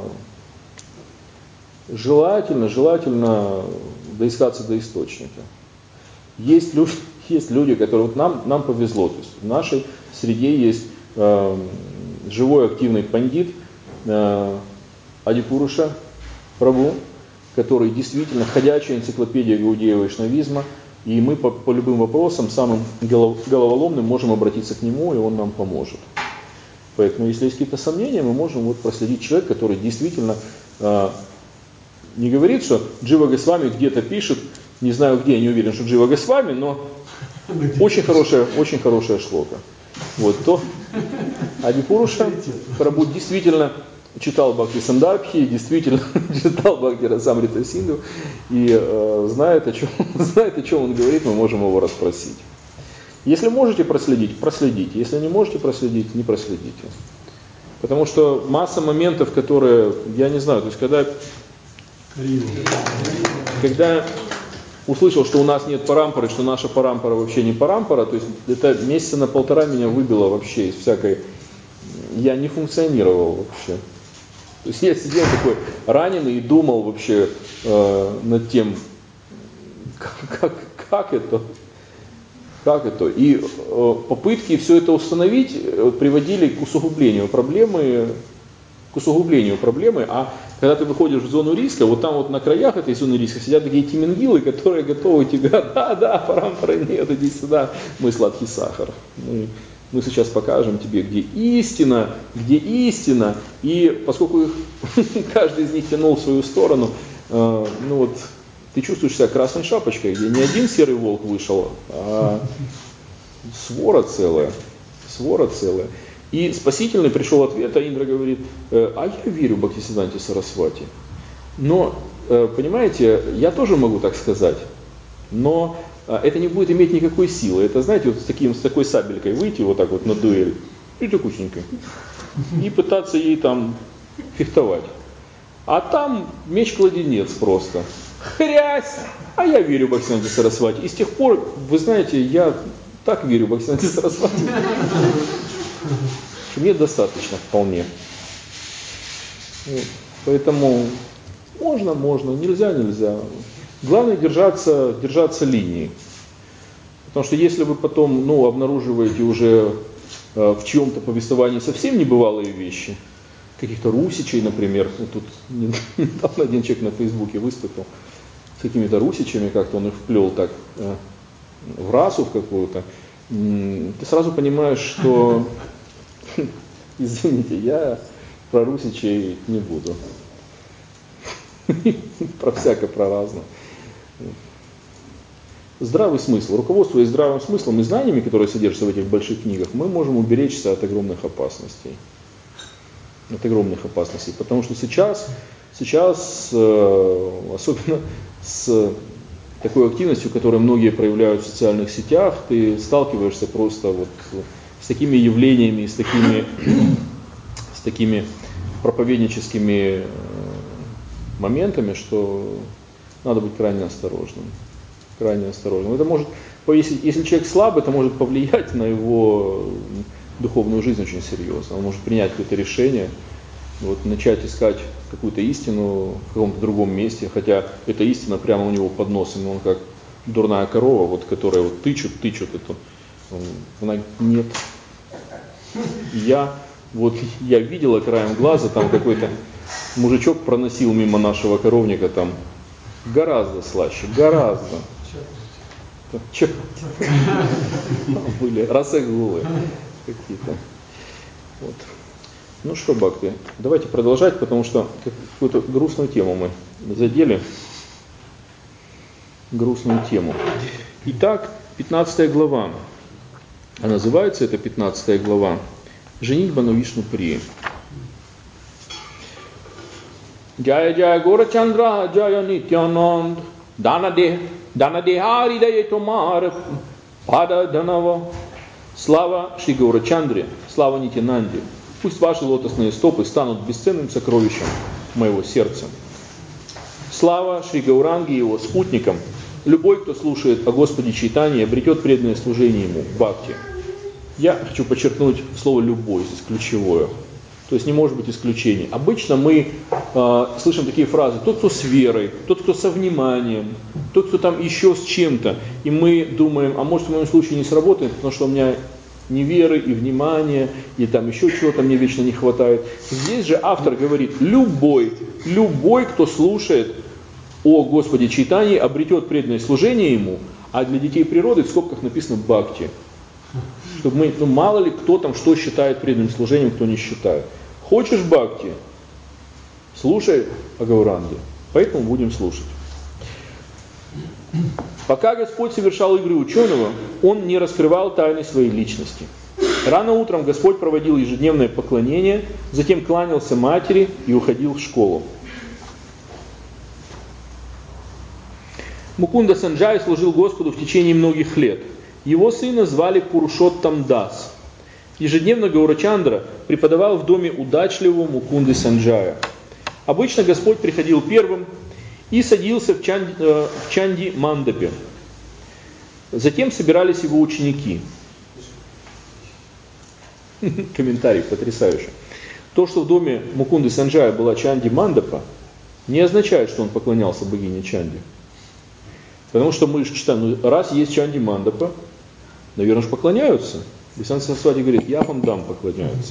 Желательно, желательно доискаться до источника. Есть люди, есть люди которые... Вот нам, нам повезло. То есть в нашей среде есть э, живой активный пандит э, Адипуруша Прабху, который действительно ходячая энциклопедия гаудия вайшнавизма. И мы по, по любым вопросам, самым голов, головоломным, можем обратиться к нему, и он нам поможет. Поэтому, если есть какие-то сомнения, мы можем вот проследить человека, который действительно... Э, Не говорит, что Джива Госвами где-то пишет, не знаю где, не уверен, что Джива Госвами, но очень хорошая, очень хорошая шлока. Вот то Адипуруша Прабху действительно читал Бхакти Сандарбхи, действительно читал Бхакти Расамрита Синду и э, знает, о чем, знает, о чем он говорит, мы можем его расспросить. Если можете проследить, проследите. Если не можете проследить, не проследите. Потому что масса моментов, которые, я не знаю, то есть когда... Когда услышал, что у нас нет парампоры, что наша парампора вообще не парампора, то есть это месяца на полтора меня выбило вообще из всякой... Я не функционировал вообще. То есть я сидел такой раненый и думал вообще э, над тем, как, как, как это, как это. И э, попытки все это установить э, приводили к усугублению проблемы, к усугублению проблемы, а когда ты выходишь в зону риска, вот там вот на краях этой зоны риска сидят такие тимингилы, которые готовы тебе, да, да, парампоры нет, иди сюда, мы сладкий сахар. Мы Мы сейчас покажем тебе, где истина, где истина. И поскольку их, каждый из них тянул в свою сторону, э, ну вот, ты чувствуешь себя красной шапочкой, где не один серый волк вышел, а свора целая. Свора целая. И спасительный пришел ответ, а Индра говорит, э, а я верю Бхактисиданте Сарасвати. Но, э, понимаете, я тоже могу так сказать, но э, это не будет иметь никакой силы. Это, знаете, вот с, таким, с такой сабелькой выйти вот так вот на дуэль, и такусенькой, и пытаться ей там фехтовать. А там меч-кладенец просто. Хрясь! А я верю Бхактисиданте Сарасвати. И с тех пор, вы знаете, я так верю Бхактисиданте Сарасвати. Мне достаточно вполне. Вот. Поэтому можно, можно, нельзя, нельзя. Главное держаться, держаться линии. Потому что если вы потом ну, обнаруживаете уже э, в чьем-то повествовании совсем небывалые вещи, каких-то русичей, например, вот тут недавно один человек на Фейсбуке выступил с какими-то русичами, как-то он их вплел так э, в расу в какую-то, ты сразу понимаешь, что, извините, я про русичей не буду. Про всякое, про разное. Здравый смысл. Руководствуясь здравым смыслом и знаниями, которые содержатся в этих больших книгах, мы можем уберечься от огромных опасностей. От огромных опасностей. Потому что сейчас, сейчас особенно с такой активностью, которую многие проявляют в социальных сетях, ты сталкиваешься просто вот с такими явлениями, с такими, с такими проповедническими моментами, что надо быть крайне осторожным. Крайне осторожным. Это может, если, если человек слабый, это может повлиять на его духовную жизнь очень серьезно. Он может принять какое-то решение, вот, начать искать какую-то истину в каком-то другом месте, хотя эта истина прямо у него под носом, он как дурная корова, вот, которая вот тычут, тычут эту. Она нет. Я вот я видела краем глаза, там какой-то мужичок проносил мимо нашего коровника там гораздо слаще, гораздо. Че? Были расагулы какие-то. Вот. Ну что, бхакти, давайте продолжать, потому что какую-то грустную тему мы задели. Грустную тему. Итак, пятнадцатая глава. А называется это пятнадцатая глава «Женитьба на Вишну-прии». Джая Джая Горачандра Джая Нитянанд Данаде Данадехари Дае Томар Пада Данава. Слава Шри Гаурачандре, слава Нитянанде. Пусть ваши лотосные стопы станут бесценным сокровищем моего сердца. Слава Шри Гауранге и его спутникам. Любой, кто слушает о Господе Чайтанье, обретет преданное служение ему, бхакти. Я хочу подчеркнуть слово «любой», здесь ключевое. То есть не может быть исключений. Обычно мы э, слышим такие фразы: тот, кто с верой, тот, кто со вниманием, тот, кто там еще с чем-то. И мы думаем, а может в моем случае не сработает, потому что у меня ни веры, и внимания, и там еще чего-то мне вечно не хватает. Здесь же автор говорит: любой, любой, кто слушает о Господе Чайтанье, обретет преданное служение ему, а для детей природы в скобках написано бхакти. Чтобы мы, ну мало ли кто там что считает преданным служением, кто не считает. Хочешь бхакти? Слушай о Гауранге. Поэтому будем слушать. Пока Господь совершал игры ученого, Он не раскрывал тайны своей личности. Рано утром Господь проводил ежедневное поклонение, затем кланялся матери и уходил в школу. Мукунда Санджай служил Господу в течение многих лет. Его сына звали Пурушоттам Дас. Ежедневно Гаурачандра преподавал в доме удачливого Мукунды Санджая. Обычно Господь приходил первым и садился в чанди, э, в чанди Мандапе. Затем собирались его ученики. Комментарий потрясающий. То, что в доме Мукунды Санджая была чанди Мандапа, не означает, что он поклонялся богине Чанди. Потому что мы же читаем, ну, раз есть чанди Мандапа, наверное, же поклоняются. Бхактисиданта Сарасвати говорит: я вам дам поклоняются.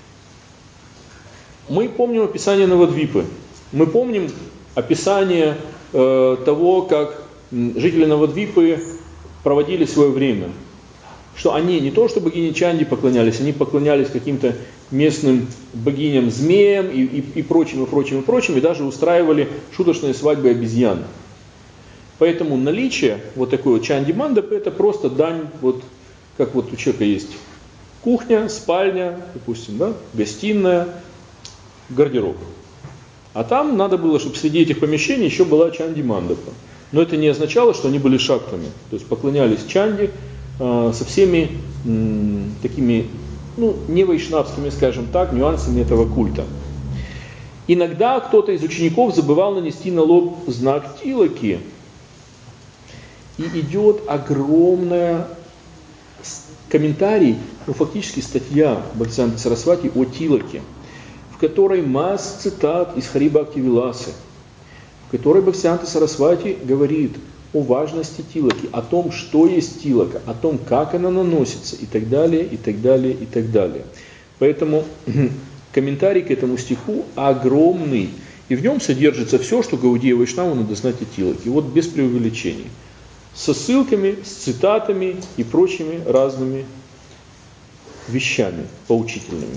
Мы помним описание Навадвипы. Мы помним описание э, того, как жители Навадвипы проводили свое время. что они не то, что богине Чанди поклонялись, они поклонялись каким-то местным богиням, змеям и, и, и прочим, и прочим, и прочим, и даже устраивали шуточные свадьбы обезьян. Поэтому наличие вот такой вот Чанди Мандапы — это просто дань, вот как вот у человека есть кухня, спальня, допустим, да, гостиная, гардероб. А там надо было, чтобы среди этих помещений еще была Чанди Мандапа. Но это не означало, что они были шактами. То есть поклонялись Чанди э, со всеми м, такими, ну, не вайшнавскими, скажем так, нюансами этого культа. Иногда кто-то из учеников забывал нанести на лоб знак тилаки. И идет огромная комментарий, ну фактически статья Бхактисиданта Сарасвати о тилаке, в которой масса цитат из Хари Бхакти Виласы, в которой Бхактисиданта Сарасвати говорит о важности тилаки, о том, что есть тилака, о том, как она наносится и так далее, и так далее, и так далее. Поэтому комментарий к этому стиху огромный, и в нем содержится все, что Гаудия Вайшнаву надо знать о тилаке, вот без преувеличений. Со ссылками, с цитатами и прочими разными вещами поучительными.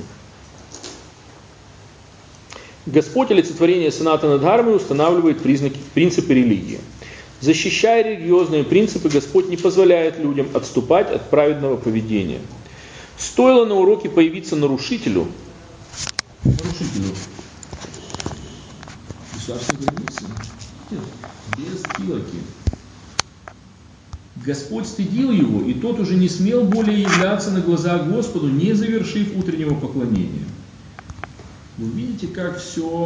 Господь олицетворение Санатана Дхармы устанавливает признаки, принципы религии. Защищая религиозные принципы, Господь не позволяет людям отступать от праведного поведения. Стоило на уроке появиться нарушителю, нарушителю государственной границы, без тилаки, Господь стыдил его, и тот уже не смел более являться на глаза Господу, не завершив утреннего поклонения. Вы видите, как все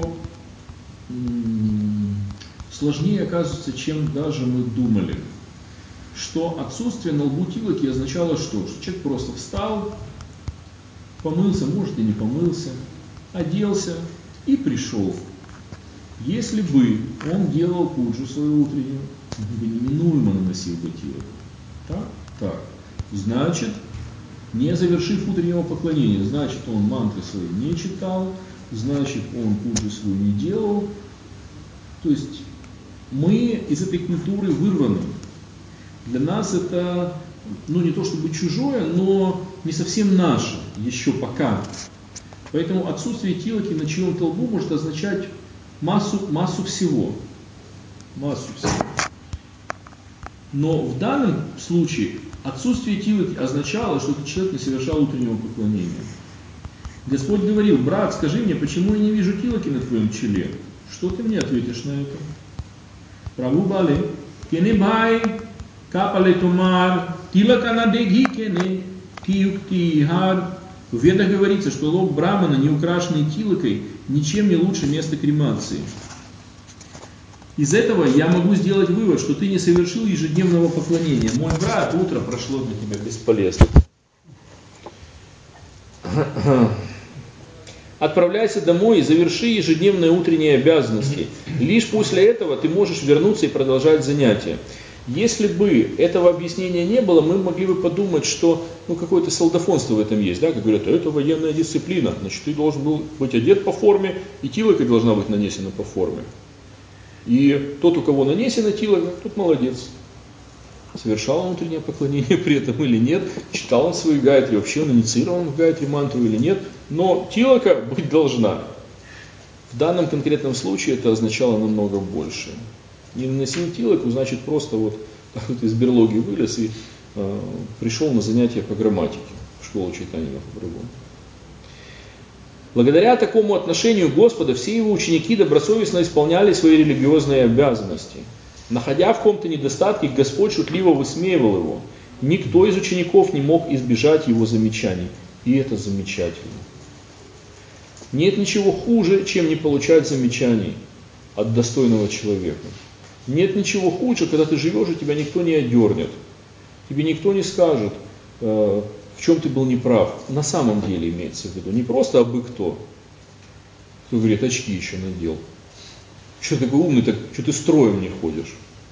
сложнее оказывается, чем даже мы думали. Что отсутствие на лбу тилаки означало что? Что человек просто встал, помылся, может и не помылся, оделся и пришел. Если бы он делал пуджу свою утреннюю, он бы неминуемо наносил бы тилаку. Так? Так. Значит, не завершив утреннего поклонения, значит, он мантры свои не читал, значит, он пуджу свою не делал. То есть мы из этой культуры вырваны. Для нас это, ну не то чтобы чужое, но не совсем наше, еще пока. Поэтому отсутствие тилаки на чьем-то лбу может означать массу, массу всего. Массу всего. Но в данном случае отсутствие тилаки означало, что этот человек не совершал утреннего поклонения. Господь говорил: брат, скажи мне, почему я не вижу тилаки на твоем челе? Что ты мне ответишь на это? Прабху Бали, кене бай, капале томар, тилака на деги кене, киюкти хар. В Ведах говорится, что лоб брамана, не украшенный тилакой, ничем не лучше места кремации. Из этого я могу сделать вывод, что ты не совершил ежедневного поклонения. Мой брат, утро прошло для тебя бесполезно. Отправляйся домой и заверши ежедневные утренние обязанности. Лишь после этого ты можешь вернуться и продолжать занятия. Если бы этого объяснения не было, мы могли бы подумать, что ну, какое-то солдафонство в этом есть. Да? Как говорят, это военная дисциплина. Значит, ты должен был быть одет по форме, и тилака должна быть нанесена по форме. И тот, у кого нанесена тилака, тот молодец. Совершал он утреннее поклонение при этом или нет, читал он свой гайатри, вообще он инициирован в гайатри мантру или нет, но тилака быть должна. В данном конкретном случае это означало намного больше. Не наносил тилаку, значит просто вот, вот из берлоги вылез и э, пришел на занятия по грамматике в школу Чайтанья Махапрабху. Благодаря такому отношению Господа все его ученики добросовестно исполняли свои религиозные обязанности. Находя в ком-то недостатки, Господь шутливо высмеивал его. Никто из учеников не мог избежать его замечаний. И это замечательно. Нет ничего хуже, чем не получать замечаний от достойного человека. Нет ничего хуже, когда ты живешь, и тебя никто не одернет. Тебе никто не скажет, э, в чем ты был неправ. На самом деле имеется в виду. Не просто абы кто. Кто говорит, очки еще надел. Что ты такой умный, так, что ты строем не ходишь?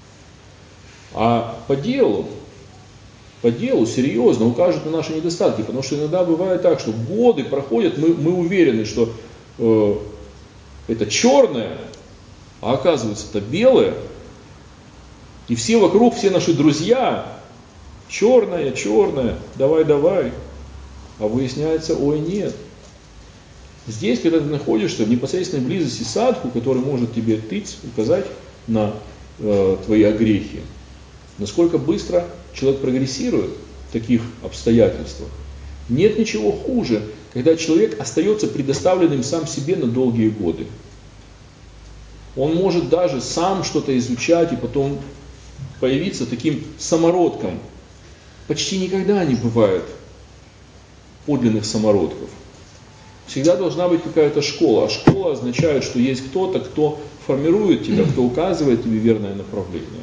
А по делу, по делу, серьезно укажут на наши недостатки, потому что иногда бывает так, что годы проходят, мы, мы уверены, что э, это черное, а оказывается это белое, и все вокруг, все наши друзья, черная, черная, давай, давай. А выясняется, ой, нет. Здесь, когда ты находишься в непосредственной близости садху, который может тебе тыц, указать на э, твои огрехи, насколько быстро человек прогрессирует в таких обстоятельствах. Нет ничего хуже, когда человек остается предоставленным сам себе на долгие годы. Он может даже сам что-то изучать и потом появиться таким самородком. Почти никогда не бывает подлинных самородков. Всегда должна быть какая-то школа. А школа означает, что есть кто-то, кто формирует тебя, кто указывает тебе верное направление.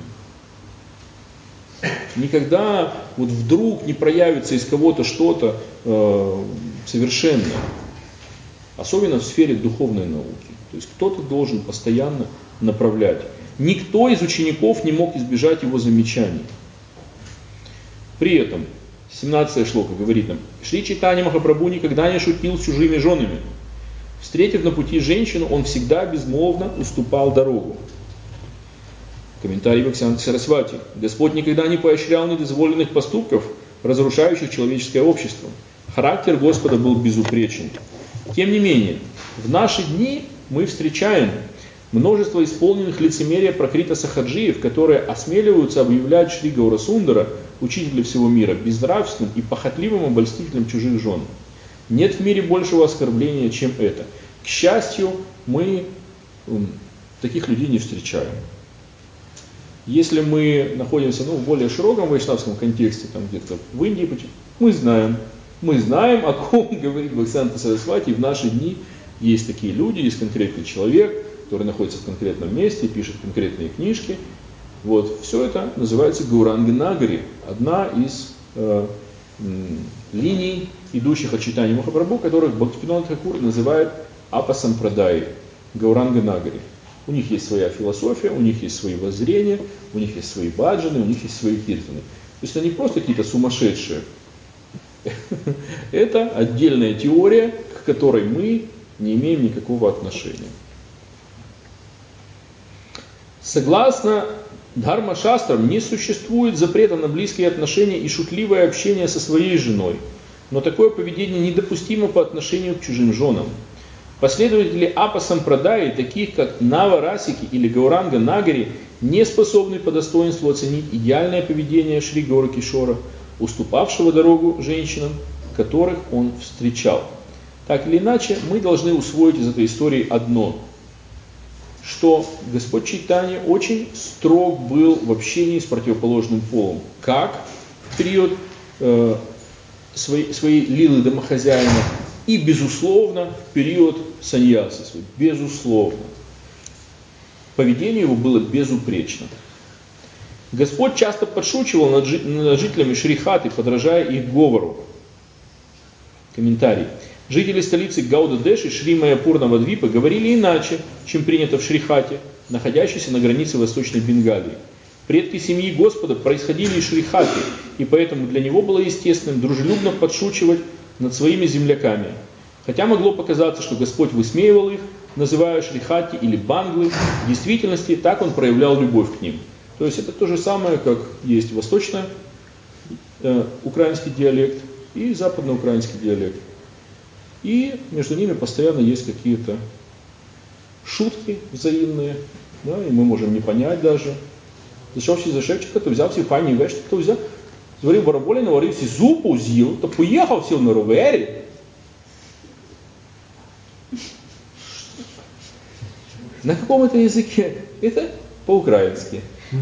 Никогда вот вдруг не проявится из кого-то что-то э, совершенное. Особенно в сфере духовной науки. То есть кто-то должен постоянно направлять. Никто из учеников не мог избежать его замечаний. При этом семнадцатая шлока говорит нам: Шри Чайтанья Махапрабху никогда не шутил с чужими женами. Встретив на пути женщину, он всегда безмолвно уступал дорогу. Комментарий Бхактисиданта Сарасвати. Господь никогда не поощрял недозволенных поступков, разрушающих человеческое общество. Характер Господа был безупречен. Тем не менее, в наши дни мы встречаем множество исполненных лицемерия пракрита сахаджиев, которые осмеливаются объявлять Шри Гаурасундара, учителя всего мира, безнравственным и похотливым обольстителем чужих жен. Нет в мире большего оскорбления, чем это. К счастью, мы таких людей не встречаем. Если мы находимся ну, в более широком вайшнавском контексте, там где-то в Индии, мы знаем, мы знаем, о ком говорит Бхактисиданта Сарасвати. В наши дни есть такие люди, есть конкретный человек, который находится в конкретном месте, пишет конкретные книжки. Вот. Все это называется Гауранга Нагари, одна из э, м, линий, идущих от Чайтаньи Махапрабху, которых Бхактивинода Тхакур называет Апасампрадай, Гауранга Нагари. У них есть своя философия, у них есть свои воззрения, у них есть свои баджаны, у них есть свои киртаны. То есть они просто какие-то сумасшедшие. Это отдельная теория, к которой мы не имеем никакого отношения. Согласно Дхарма-шастрам, не существует запрета на близкие отношения и шутливое общение со своей женой, но такое поведение недопустимо по отношению к чужим женам. Последователи Апасампрадаи, таких как Нава Расики или Гауранга Нагари, не способны по достоинству оценить идеальное поведение Шри Гаура Кишора, уступавшего дорогу женщинам, которых он встречал. Так или иначе, мы должны усвоить из этой истории одно, что Господь Чайтанья очень строг был в общении с противоположным полом, как в период э, своей, своей лилы домохозяина, и, безусловно, в период саньясы свой, безусловно. Поведение его было безупречно. Господь часто подшучивал над, жи- над жителями Шрихаты, подражая их говору. Комментарий. Жители столицы Гауда-Деши, Шри Майяпур Навадвипа, говорили иначе, чем принято в Шрихате, находящейся на границе Восточной Бенгалии. Предки семьи Господа происходили из Шрихаты, и поэтому для него было естественным дружелюбно подшучивать над своими земляками. Хотя могло показаться, что Господь высмеивал их, называя Шрихати или Банглы, в действительности так он проявлял любовь к ним. То есть это то же самое, как есть восточно-украинский диалект и западно-украинский диалект. И между ними постоянно есть какие-то шутки взаимные, да, и мы можем не понять даже. Зашовший за шепчик, то взяв всі файні вещи, то взяв, зварив бараболі, наварився зупу, з'їв, то поїхав сів на ровері. На каком это языке? Это по-украински.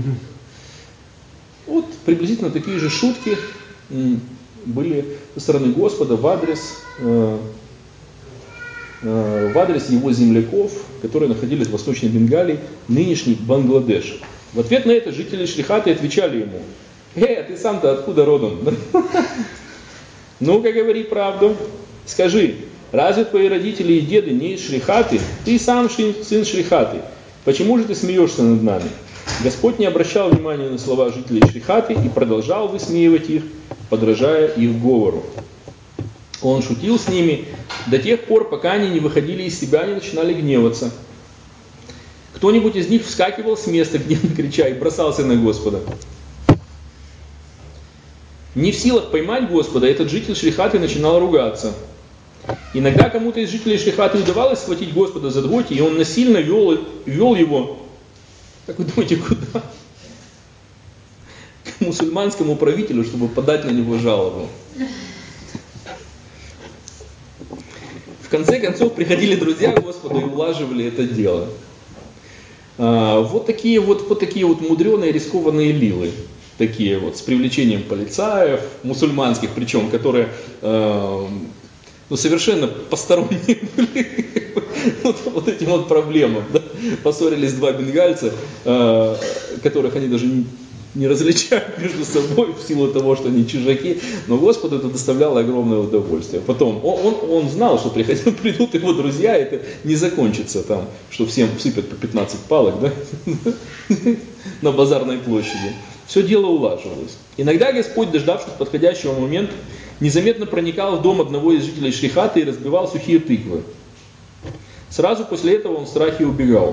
Вот приблизительно такие же шутки были со стороны Господа в адрес, э, э, в адрес его земляков, которые находились в Восточной Бенгалии, нынешний Бангладеш. В ответ на это жители Шрихаты отвечали ему: «Эй, а ты сам-то откуда родом? Ну-ка, говори правду. Скажи, разве твои родители и деды не из Шрихаты? Ты сам сын Шрихаты. Почему же ты смеешься над нами?» Господь не обращал внимания на слова жителей Шрихаты и продолжал высмеивать их, подражая их говору. Он шутил с ними до тех пор, пока они не выходили из себя и не начинали гневаться. Кто-нибудь из них вскакивал с места, гневно крича, и бросался на Господа. Не в силах поймать Господа, этот житель Шрихаты начинал ругаться. Иногда кому-то из жителей Шрихаты удавалось схватить Господа за двойки, и он насильно вел, вел его, как вы думаете, куда? К мусульманскому правителю, чтобы подать на него жалобу. В конце концов приходили друзья Господа и улаживали это дело. А, вот такие вот, вот такие вот мудреные, рискованные лилы. Такие вот, с привлечением полицаев, мусульманских причем, которые э, ну, совершенно посторонние были вот, вот этим вот проблемам. Да? Поссорились два бенгальца, э, которых они даже не, не различают между собой в силу того, что они чужаки, но Господу это доставляло огромное удовольствие. Потом он, он, он знал, что приходят, придут его друзья, и это не закончится там, что всем всыпят по пятнадцать палок, да? На базарной площади. Все дело улаживалось. Иногда Господь, дождавшись подходящего момента, незаметно проникал в дом одного из жителей Шрихаты и разбивал сухие тыквы. Сразу после этого он в страхе убегал.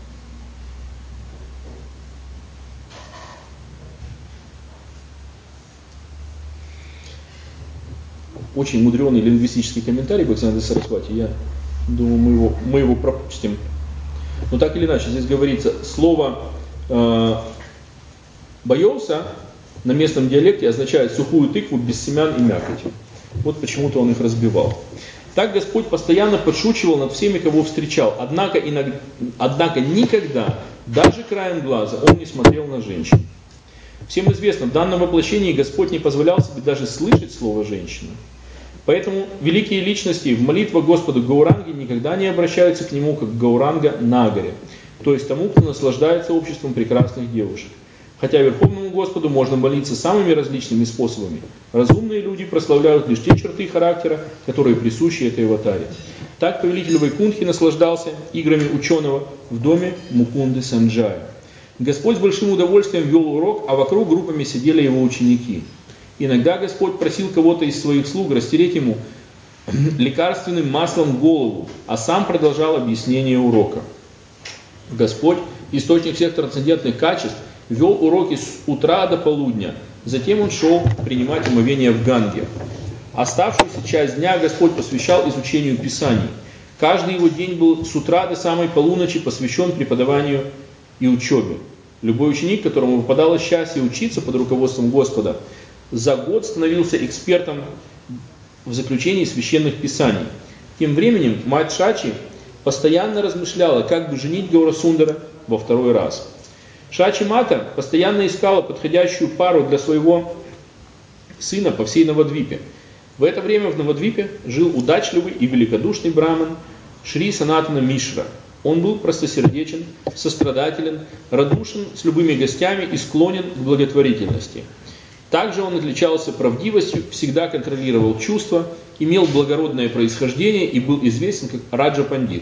Очень мудреный лингвистический комментарий Бхактисиданта Сарасвати. Я думаю, мы его, мы его пропустим. Но так или иначе, здесь говорится, слово э, «боялся» на местном диалекте означает сухую тыкву без семян и мякоти. Вот почему-то он их разбивал. Так Господь постоянно подшучивал над всеми, кого встречал. Однако, иногда, однако никогда, даже краем глаза, он не смотрел на женщин. Всем известно, в данном воплощении Господь не позволял себе даже слышать слово «женщина». Поэтому великие личности в молитвах Господу Гауранги никогда не обращаются к Нему как Гауранга Нагаре, то есть тому, кто наслаждается обществом прекрасных девушек. Хотя Верховному Господу можно молиться самыми различными способами. Разумные люди прославляют лишь те черты характера, которые присущи этой аватаре. Так повелитель Вайкунтхи наслаждался играми ученого в доме Мукунды Санджая. Господь с большим удовольствием вел урок, а вокруг группами сидели его ученики. Иногда Господь просил кого-то из своих слуг растереть ему лекарственным маслом голову, а сам продолжал объяснение урока. Господь, источник всех трансцендентных качеств, вел уроки с утра до полудня, затем он шел принимать омовение в Ганге. Оставшуюся часть дня Господь посвящал изучению Писаний. Каждый его день был с утра до самой полуночи посвящен преподаванию и учебе. Любой ученик, которому выпадало счастье учиться под руководством Господа, за год становился экспертом в заключении священных писаний. Тем временем мать Шачи постоянно размышляла, как бы женить Гаурасундара во второй раз. Шачи Мата постоянно искала подходящую пару для своего сына по всей Навадвипе. В это время в Навадвипе жил удачливый и великодушный браман Шри Санатана Мишра. Он был простосердечен, сострадателен, радушен с любыми гостями и склонен к благотворительности. Также он отличался правдивостью, всегда контролировал чувства, имел благородное происхождение и был известен как Раджа Пандит.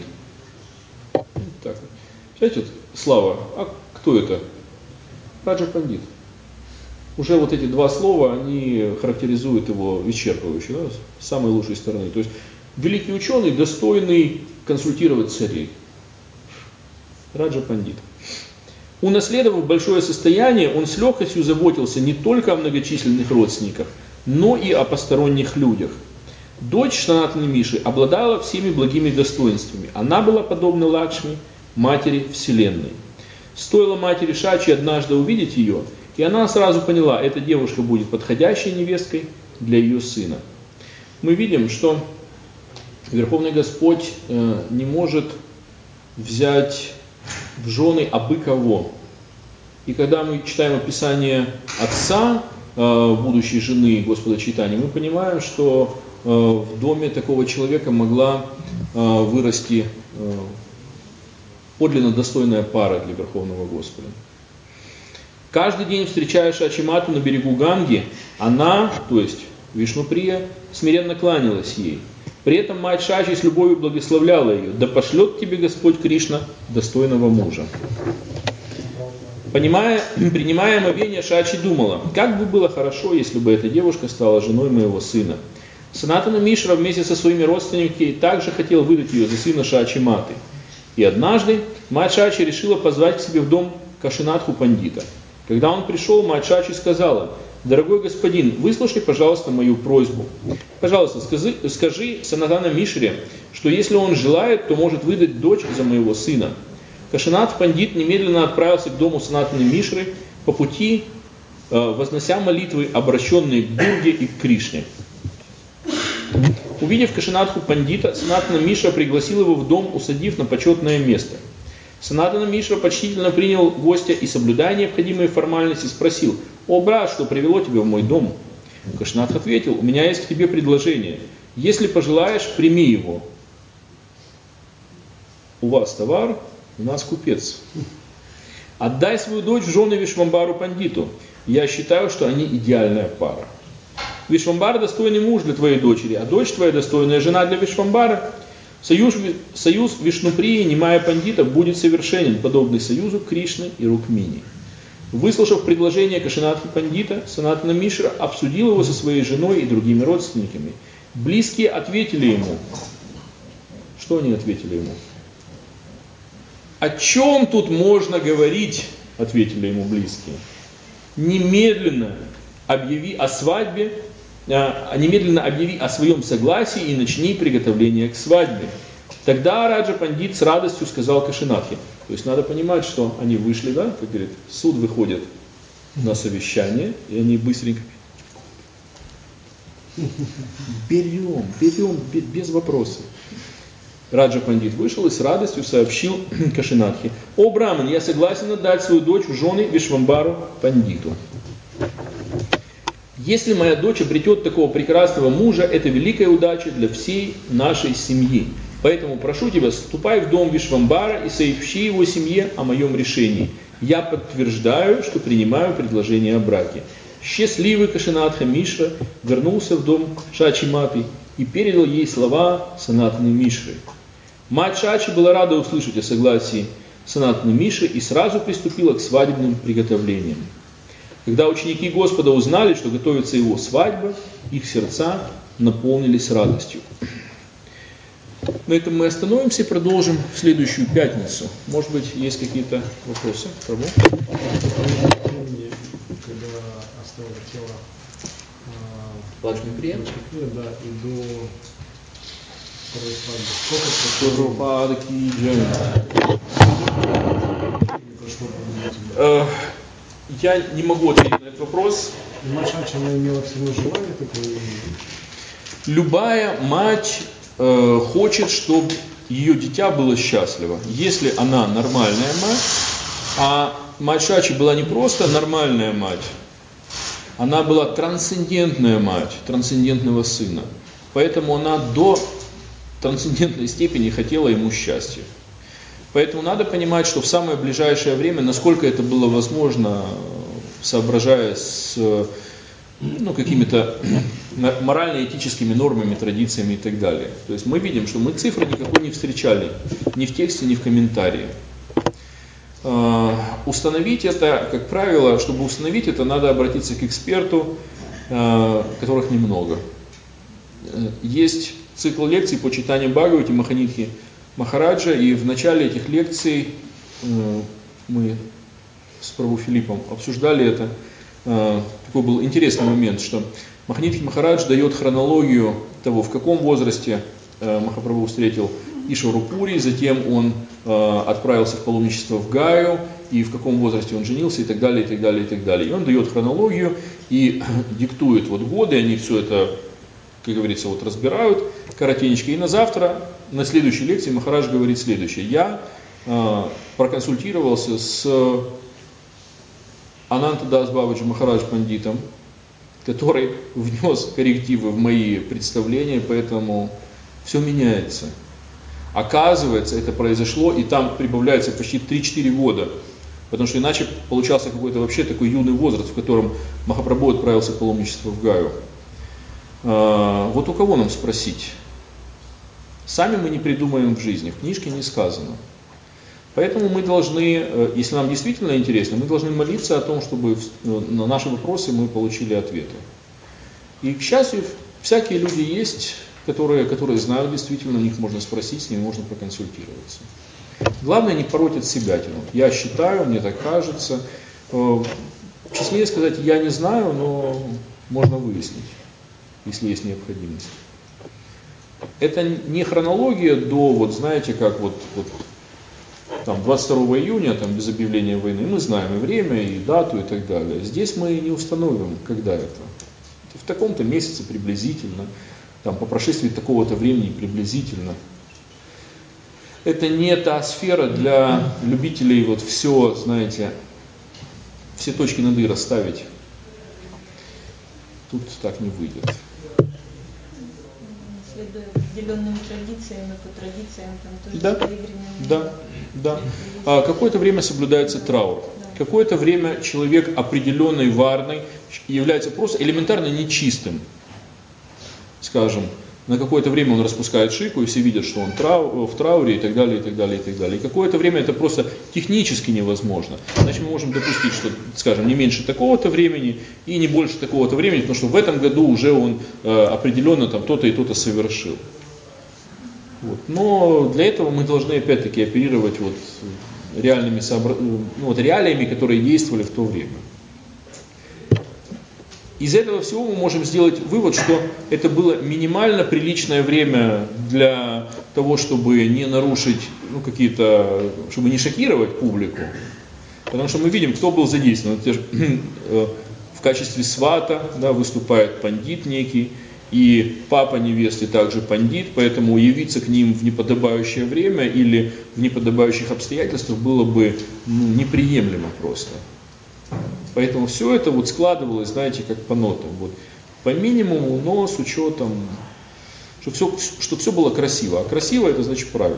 Так, знаете, вот, Слава, а кто это? Раджа Пандит. Уже вот эти два слова, они характеризуют его исчерпывающе, да, с самой лучшей стороны. То есть великий ученый, достойный консультировать царей. Раджа Пандит. Унаследовав большое состояние, он с легкостью заботился не только о многочисленных родственниках, но и о посторонних людях. Дочь Санатаны Миши обладала всеми благими достоинствами. Она была подобна Лакшми, матери Вселенной. Стоило матери Шачи однажды увидеть ее, и она сразу поняла, эта девушка будет подходящей невесткой для ее сына. Мы видим, что Верховный Господь э, не может взять в жены абы кого. И когда мы читаем описание отца э, будущей жены Господа Чайтаньи, мы понимаем, что э, в доме такого человека могла э, вырасти э, подлинно достойная пара для Верховного Господа. Каждый день, встречая Шачи Мату на берегу Ганги, она, то есть Вишнуприя, смиренно кланялась ей. При этом мать Шачи с любовью благословляла ее: «Да пошлет тебе Господь Кришна достойного мужа». Понимая, принимая омовение, Шачи думала: как бы было хорошо, если бы эта девушка стала женой моего сына. Санатана Мишра вместе со своими родственниками также хотел выдать ее за сына Шачи Маты. И однажды мать Шачи решила позвать к себе в дом Кашинатху Пандита. Когда он пришел, мать Шачи сказала: Дорогой господин, выслушай, пожалуйста, мою просьбу. Пожалуйста, скажи, скажи Санатана Мишре, что если он желает, то может выдать дочь за моего сына. Кашинат Пандит немедленно отправился к дому Санатана Мишры, по пути э, вознося молитвы, обращенные к Дурге и к Кришне. Увидев Кашинатху Пандита, Санатана Мишра пригласил его в дом, усадив на почетное место. Санатана Мишра почтительно принял гостя и, соблюдая необходимые формальности, спросил: «О, брат, что привело тебя в мой дом?» Кашинатх ответил: «У меня есть к тебе предложение. Если пожелаешь, прими его. У вас товар, у нас купец. Отдай свою дочь в жены Вишвамбару Пандиту. Я считаю, что они идеальная пара. Вишвамбар достойный муж для твоей дочери, а дочь твоя достойная жена для Вишвамбара. Союз, союз Вишнуприи, Нимая Пандита, будет совершенен, подобный союзу Кришны и Рукмини». Выслушав предложение Кашинатхи Пандита, Санатана Мишра обсудил его со своей женой и другими родственниками. Близкие ответили ему. Что они ответили ему? «О чем тут можно говорить?» — ответили ему близкие. «Немедленно объяви о свадьбе, а немедленно объяви о своем согласии и начни приготовление к свадьбе». Тогда Раджа Пандит с радостью сказал Кашинатхе. То есть надо понимать, что они вышли, да, как говорит, суд выходит на совещание, и они быстренько берем, берем, без вопросов. Раджа Пандит вышел и с радостью сообщил Кашинатхе: «О, Браман, я согласен отдать свою дочь в жены Вишвамбару Пандиту. Если моя дочь обретет такого прекрасного мужа, это великая удача для всей нашей семьи. Поэтому прошу тебя, ступай в дом Вишвамбара и сообщи его семье о моем решении. Я подтверждаю, что принимаю предложение о браке». Счастливый Кашинатха Мишра вернулся в дом Шачи Маты и передал ей слова Санатаны Мишры. Мать Шачи была рада услышать о согласии Санатаны Мишры и сразу приступила к свадебным приготовлениям. Когда ученики Господа узнали, что готовится его свадьба, их сердца наполнились радостью. На этом мы остановимся и продолжим в следующую пятницу. Может быть, есть какие-то вопросы? Прабу? Когда оставил тело Лакшми Прия? Да, и до второй свадьбы. Я не могу ответить на этот вопрос. Мать Шачи, она имела все равно желание такое? Любая мать э, хочет, чтобы ее дитя было счастливо. Если она нормальная мать, а мать Шачи была не просто нормальная мать, она была трансцендентная мать, трансцендентного сына. Поэтому она до трансцендентной степени хотела ему счастья. Поэтому надо понимать, что в самое ближайшее время, насколько это было возможно, соображая с ну, какими-то морально-этическими нормами, традициями и так далее. То есть мы видим, что мы цифры никакой не встречали, ни в тексте, ни в комментарии. Установить это, как правило, чтобы установить это, надо обратиться к эксперту, которых немного. Есть цикл лекций по читанию Бхагавати Маханидхи Махараджа, и в начале этих лекций мы с Прабху Филиппом обсуждали это. Такой был интересный момент, что Маханидхи Махарадж дает хронологию того, в каком возрасте Махапрабху встретил Ишвару Пури, затем он отправился в паломничество в Гаю, и в каком возрасте он женился, и так далее, и так далее, и так далее. И он дает хронологию и диктует вот годы, они все это, как говорится, вот разбирают коротенечко. И на завтра, на следующей лекции Махарадж говорит следующее. Я э, проконсультировался с Анантадас Бабаджи Махарадж Пандитом, который внес коррективы в мои представления, поэтому все меняется. Оказывается, это произошло, и там прибавляется почти три-четыре года. Потому что иначе получался какой-то вообще такой юный возраст, в котором Махапрабху отправился в паломничество в Гаю. А, вот у кого нам спросить? Сами мы не придумаем в жизни, в книжке не сказано. Поэтому мы должны, если нам действительно интересно, мы должны молиться о том, чтобы на наши вопросы мы получили ответы. И, к счастью, всякие люди есть, которые, которые знают действительно, у них можно спросить, с ними можно проконсультироваться. Главное не пороть от себя. Я считаю, мне так кажется. Честнее сказать, я не знаю, но можно выяснить, если есть необходимость. Это не хронология до, вот знаете, как вот, вот там двадцать второго июня, там, без объявления войны, мы знаем и время, и дату, и так далее. Здесь мы не установим, когда это. Это в таком-то месяце приблизительно, там, по прошествии такого-то времени приблизительно. Это не та сфера для любителей вот все, знаете, все точки над «и» расставить. Тут так не выйдет. Следуя определенным традициям, и по традициям там тоже да, свои времена. Да, да. А, какое-то время соблюдается траур. Да. Какое-то время человек определенной варной является просто элементарно нечистым. Скажем, на какое-то время он распускает шику, и все видят, что он трау, в трауре, и так далее, и так далее, и так далее. И какое-то время это просто технически невозможно. Значит, мы можем допустить, что, скажем, не меньше такого-то времени и не больше такого-то времени, потому что в этом году уже он э, определенно там то-то и то-то совершил. Вот. Но для этого мы должны опять-таки оперировать вот реальными сообра... ну, вот реалиями, которые действовали в то время. Из этого всего мы можем сделать вывод, что это было минимально приличное время для того, чтобы не нарушить, ну, какие-то, чтобы не шокировать публику. Потому что мы видим, кто был задействован. В качестве свата, да, выступает пандит некий, и папа невесты также пандит, поэтому явиться к ним в неподобающее время или в неподобающих обстоятельствах было бы, ну, неприемлемо просто. Поэтому все это вот складывалось, знаете, как по нотам. Вот, по минимуму, но с учетом, чтобы все, чтобы все было красиво. А красиво это значит правильно.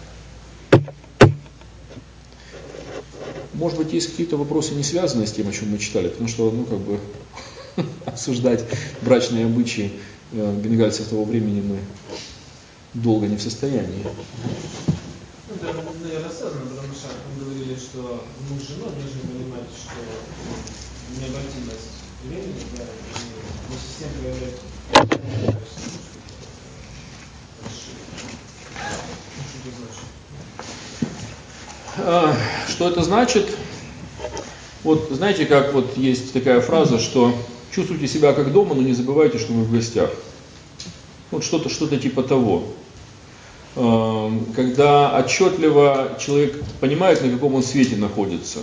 Может быть, есть какие-то вопросы, не связанные с тем, о чем мы читали, потому что, ну, как бы, обсуждать брачные обычаи бенгальцев того времени мы долго не в состоянии. Ну, это, наверное, связано, потому что мы говорили, что муж и жена должны понимать, что необратимость времени, да, и система проявляет. Что это значит? Вот знаете, как вот есть такая фраза, что чувствуйте себя как дома, но не забывайте, что вы в гостях. Вот что-то, что-то типа того. Когда отчетливо человек понимает, на каком он свете находится.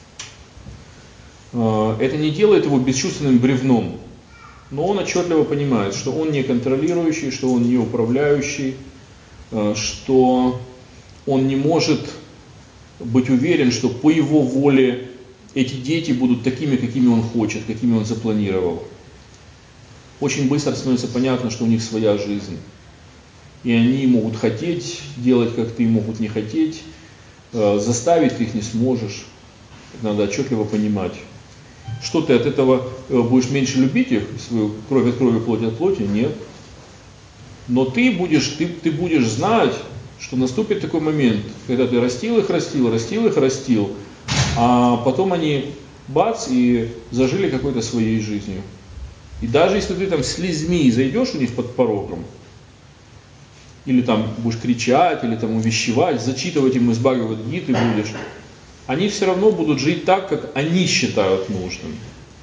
Это не делает его бесчувственным бревном, но он отчетливо понимает, что он не контролирующий, что он не управляющий, что он не может быть уверен, что по его воле эти дети будут такими, какими он хочет, какими он запланировал. Очень быстро становится понятно, что у них своя жизнь. И они могут хотеть делать, как ты, могут не хотеть. Заставить ты их не сможешь. Надо отчетливо понимать. Что ты от этого будешь меньше любить их, свою кровь от крови, плоть от плоти? Нет. Но ты будешь, ты, ты будешь знать, что наступит такой момент, когда ты растил их, растил, растил их, растил, а потом они бац и зажили какой-то своей жизнью. И даже если ты там слезьми зайдешь у них под порогом, или там будешь кричать, или там увещевать, зачитывать им из Бхагавад-гиты будешь, они все равно будут жить так, как они считают нужным.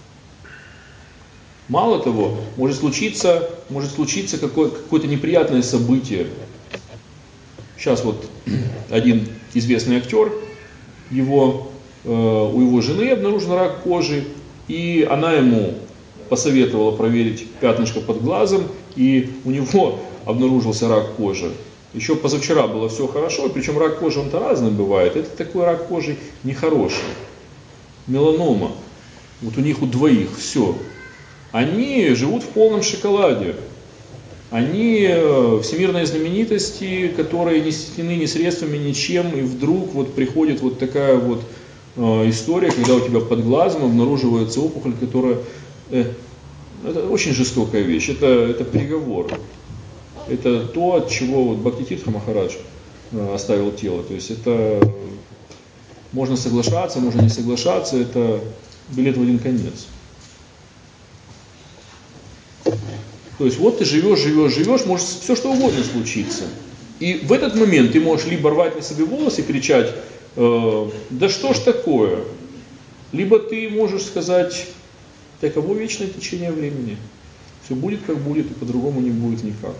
Мало того, может случиться, может случиться какое- какое-то неприятное событие. Сейчас вот один известный актер, его, э, у его жены обнаружен рак кожи, и она ему посоветовала проверить пятнышко под глазом, и у него обнаружился рак кожи. Еще позавчера было все хорошо, причем рак кожи он-то разный бывает. Это такой рак кожи нехороший. Меланома. Вот у них у двоих все. Они живут в полном шоколаде. Они всемирные знаменитости, которые не стеснены ни средствами, ничем, и вдруг вот приходит вот такая вот э, история, когда у тебя под глазом обнаруживается опухоль, которая... Э, это очень жестокая вещь, это, это приговор. Это то, от чего вот Бхактитиртха Махарадж э, оставил тело. То есть это можно соглашаться, можно не соглашаться, это билет в один конец. То есть вот ты живешь, живешь, живешь, может все что угодно случиться. И в этот момент ты можешь либо рвать на себе волосы и кричать, э, да что ж такое, Либо ты можешь сказать, таково вечное течение времени. Все будет как будет, и по-другому не будет никак.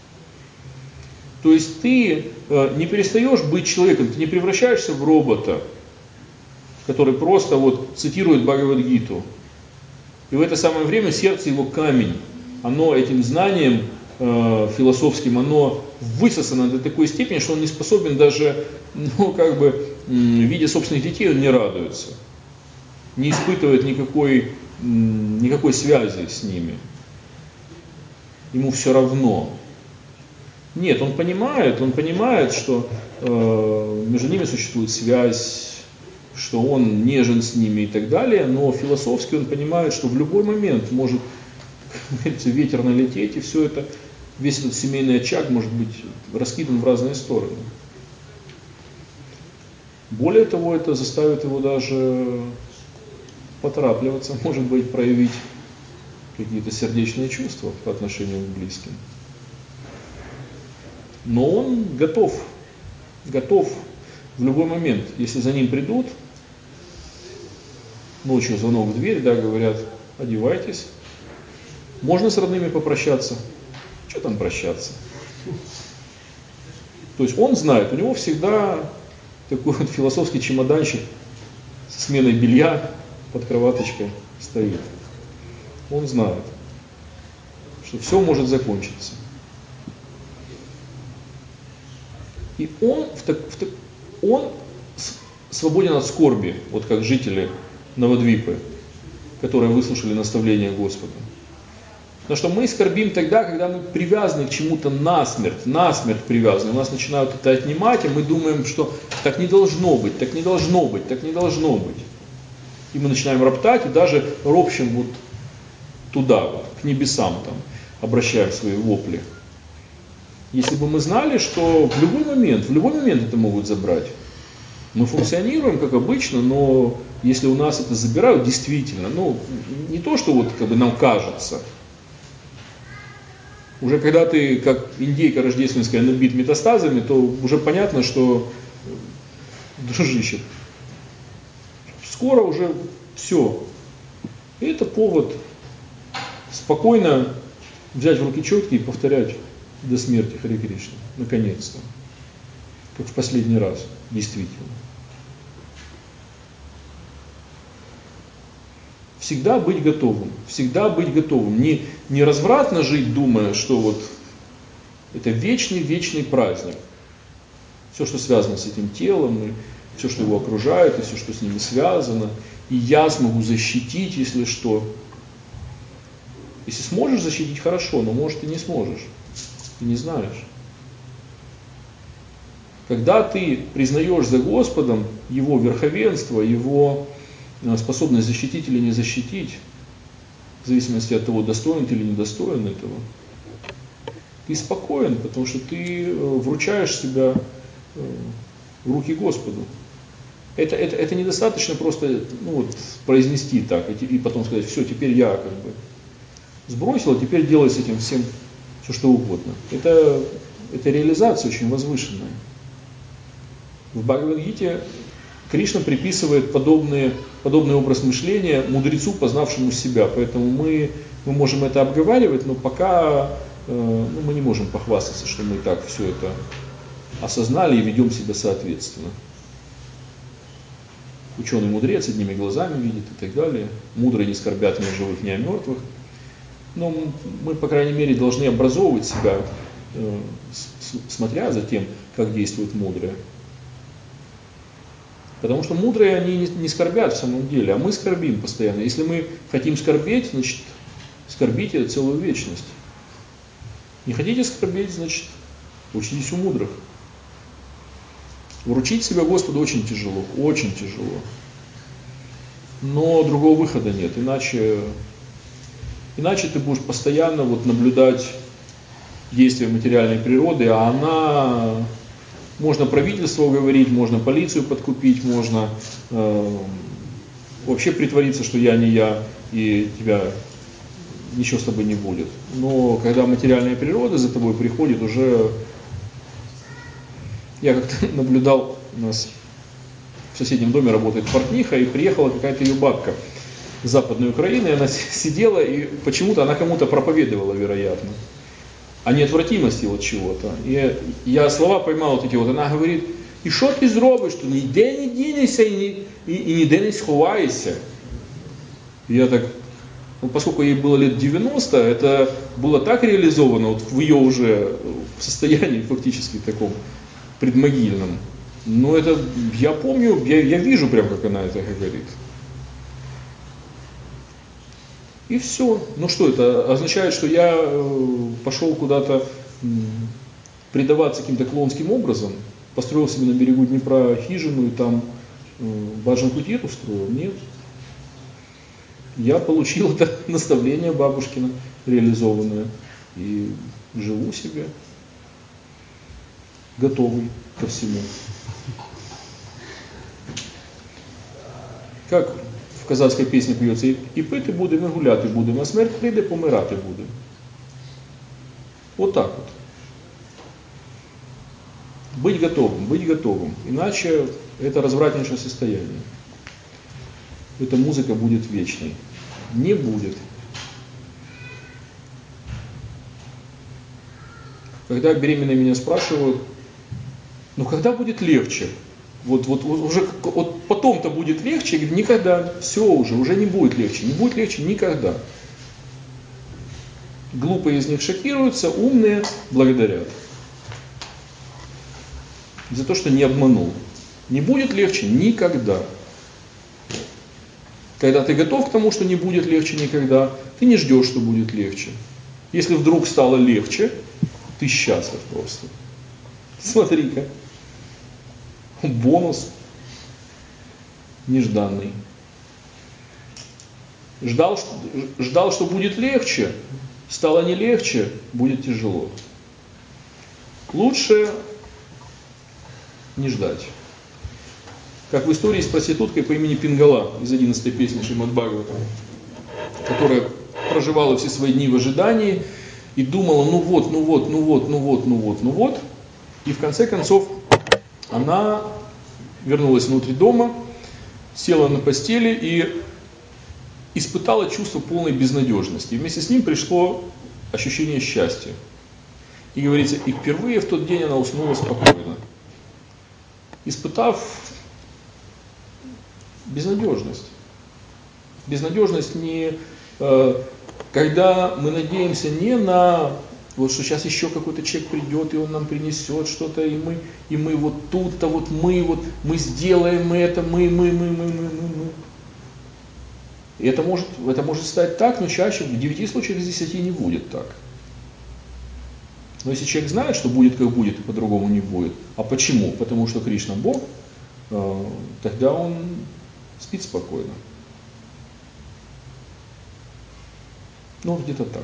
То есть ты э, не перестаешь быть человеком, ты не превращаешься в робота, который просто вот цитирует Бхагавад-гиту. И в это самое время сердце его камень. Оно этим знанием э, философским, оно высосано до такой степени, что он не способен даже, ну как бы, видя собственных детей, он не радуется. Не испытывает никакой, никакой связи с ними. Ему все равно. Нет, он понимает, он понимает, что э, между ними существует связь, что он нежен с ними и так далее, но философски он понимает, что в любой момент может, как говорится, ветер налететь, и все это, весь этот семейный очаг может быть раскидан в разные стороны. Более того, это заставит его даже поторапливаться, может быть, проявить какие-то сердечные чувства по отношению к близким. Но он готов, готов в любой момент, если за ним придут, ночью звонок в дверь, да, говорят, одевайтесь, можно с родными попрощаться, что там прощаться? То есть он знает, у него всегда такой вот философский чемоданчик с сменой белья под кроваточкой стоит. Он знает, что все может закончиться. И он, в так, в так, он свободен от скорби, вот как жители Навадвипы, которые выслушали наставление Господа. Потому что мы скорбим тогда, когда мы привязаны к чему-то насмерть, насмерть привязаны. У нас начинают это отнимать, и мы думаем, что так не должно быть, так не должно быть, так не должно быть. И мы начинаем роптать, и даже ропщим вот туда, вот, к небесам, там, обращаем свои вопли. Если бы мы знали, что в любой момент, в любой момент это могут забрать. Мы функционируем как обычно, но если у нас это забирают, действительно, ну, не то, что вот как бы нам кажется. Уже когда ты, как индейка рождественская, набит метастазами, то уже понятно, что, дружище, скоро уже все. И это повод спокойно взять в руки четки и повторять до смерти Харе Кришна, наконец-то, как в последний раз, действительно. Всегда быть готовым, всегда быть готовым, не, не развратно жить, думая, что вот это вечный-вечный праздник. Все, что связано с этим телом, и все, что его окружает, и все, что с ними связано, и я смогу защитить, если что. Если сможешь защитить, хорошо, но может и не сможешь. Ты не знаешь. Когда ты признаешь за Господом Его верховенство, Его способность защитить или не защитить, в зависимости от того, достоин ты или недостоин этого, ты спокоен, потому что ты вручаешь себя в руки Господу. Это, это, это недостаточно просто ну, вот, произнести так и, и потом сказать, все, теперь я как бы сбросил, а теперь делай с этим всем все, что угодно. Это, это реализация очень возвышенная. В Бхагавад-гите Кришна приписывает подобные, подобный образ мышления мудрецу, познавшему себя. Поэтому мы, мы можем это обговаривать, но пока э, ну, мы не можем похвастаться, что мы так все это осознали и ведем себя соответственно. Ученый-мудрец одними глазами видит и так далее. Мудрые не скорбят ни о живых, ни о мертвых. Но мы, по крайней мере, должны образовывать себя, э, с, смотря за тем, как действуют мудрые. Потому что мудрые, они не, не скорбят в самом деле, а мы скорбим постоянно. Если мы хотим скорбеть, значит, скорбите целую вечность. Не хотите скорбеть, значит, учитесь у мудрых. Вручить себя Господу очень тяжело, очень тяжело. Но другого выхода нет, иначе, иначе ты будешь постоянно вот наблюдать действия материальной природы, а она, можно правительство уговорить, можно полицию подкупить, можно э, вообще притвориться, что я не я, и тебя ничего с тобой не будет. Но когда материальная природа за тобой приходит, уже... Я как-то наблюдал, у нас в соседнем доме работает портниха, и приехала какая-то ее бабка с Западной Украины, и она сидела, и почему-то она кому-то проповедовала, вероятно, о неотвратимости вот чего-то. И я слова поймал вот эти вот, она говорит: і що ти зробиш, що ніде не дінешся і, ні, і, і ніде не сховаєшся. Я так, ну, поскольку ей было лет девяносто, это было так реализовано вот в ее уже состоянии фактически таком предмогильном. Но это, я помню, я, я вижу прям, как она это говорит. И все. Ну что это означает, что я пошел куда-то предаваться каким-то клоунским образом, построил себе на берегу Днепра хижину и там баджан-кутир устроил? Нет. Я получил это наставление бабушкина, реализованное, и живу себе, готовый ко всему. Как в казацькій пісні поється: і пити будемо, і гуляти будемо, а смерть прийде, помирати будемо. Вот так вот. Быть готовым, быть готовым. Иначе это развратнейшее состояние. Эта музыка будет вечной. Не будет. Когда беременные меня спрашивают: ну когда будет легче? Вот, вот, вот уже вот потом-то будет легче? Я говорю: никогда. Все уже, уже не будет легче. Не будет легче никогда. Глупые из них шокируются, умные благодарят. За то, что не обманул. Не будет легче никогда. Когда ты готов к тому, что не будет легче никогда, ты не ждешь, что будет легче. Если вдруг стало легче, ты счастлив просто. Смотри-ка. Бонус нежданный. Ждал, ждал, что будет легче, стало не легче, будет тяжело. Лучше не ждать. Как в истории с проституткой по имени Пингала из одиннадцатой песни Шримад Бхагаватам, которая проживала все свои дни в ожидании и думала: ну вот, ну вот, ну вот, ну вот, ну вот, ну вот. И в конце концов она вернулась внутрь дома, села на постели и испытала чувство полной безнадежности. И вместе с ним пришло ощущение счастья. И говорится, и впервые в тот день она уснула спокойно, испытав безнадежность. Безнадежность не, э, когда мы надеемся не на, вот что сейчас еще какой-то человек придет, и он нам принесет что-то, и мы, и мы вот тут-то, вот мы, вот мы сделаем это, мы, мы, мы, мы, мы, мы, мы. И это может, это может стать так, но чаще, в девяти случаях из десяти не будет так. Но если человек знает, что будет как будет, и по-другому не будет, а почему? Потому что Кришна Бог, э, тогда он спит спокойно. Ну, где-то так.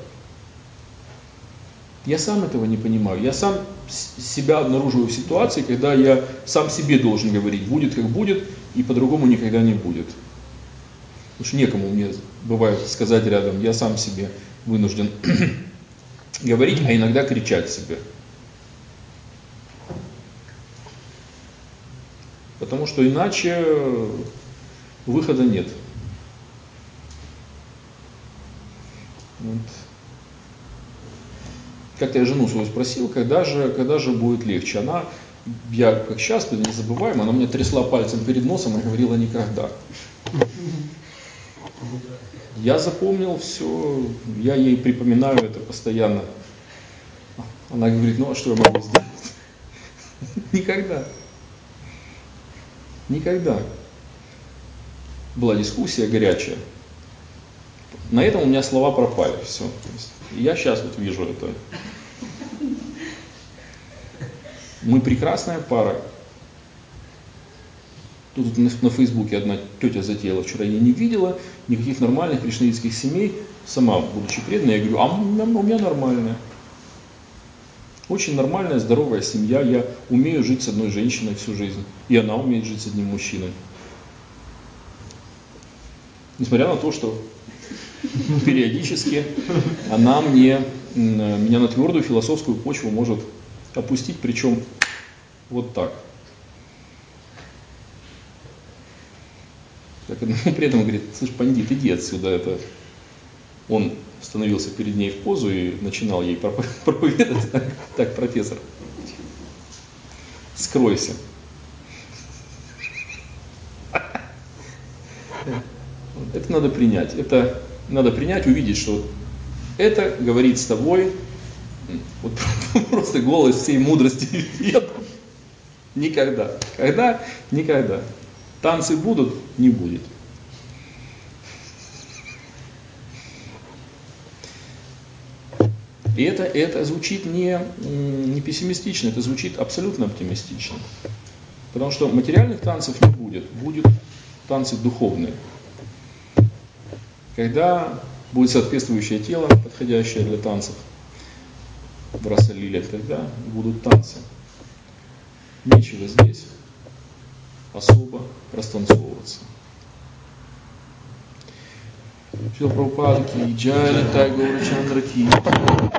Я сам этого не понимаю. Я сам себя обнаруживаю в ситуации, когда я сам себе должен говорить: будет как будет, и по-другому никогда не будет. Потому что некому мне бывает сказать рядом, я сам себе вынужден говорить, а иногда кричать себе. Потому что иначе выхода нет. Вот. Как-то я жену свою спросил, когда же, когда же будет легче. Она, я как сейчас, не забываем, она меня трясла пальцем перед носом и говорила: никогда. Я запомнил все, я ей припоминаю это постоянно. Она говорит: ну а что я могу сделать? Никогда. Никогда. Была дискуссия горячая. На этом у меня слова пропали. Все. Я сейчас вот вижу это. Мы прекрасная пара. Тут на, на Фейсбуке одна тетя затеяла, вчера я не видела никаких нормальных кришнаитских семей, сама будучи преданной, я говорю: а у меня, у меня нормальная. Очень нормальная, здоровая семья, я умею жить с одной женщиной всю жизнь, и она умеет жить с одним мужчиной. Несмотря на то, что периодически она мне, меня на твердую философскую почву может опустить, причем вот так. Так, но при этом говорит, слышь, пандит, иди отсюда. Это... Он становился перед ней в позу и начинал ей проповедовать. Так, профессор, скройся. Это надо принять. Это надо принять, увидеть, что это говорит с тобой вот просто голос всей мудрости вет. Никогда. Когда? Никогда. Танцы будут? Не будет. И это, это звучит не, не пессимистично, это звучит абсолютно оптимистично. Потому что материальных танцев не будет, будут танцы духовные. Когда будет соответствующее тело, подходящее для танцев в Раса-лиле, тогда будут танцы. Нечего здесь особо растанцовываться. Шрила Прабхупада ки джай, Нитай Гаура Чандра ки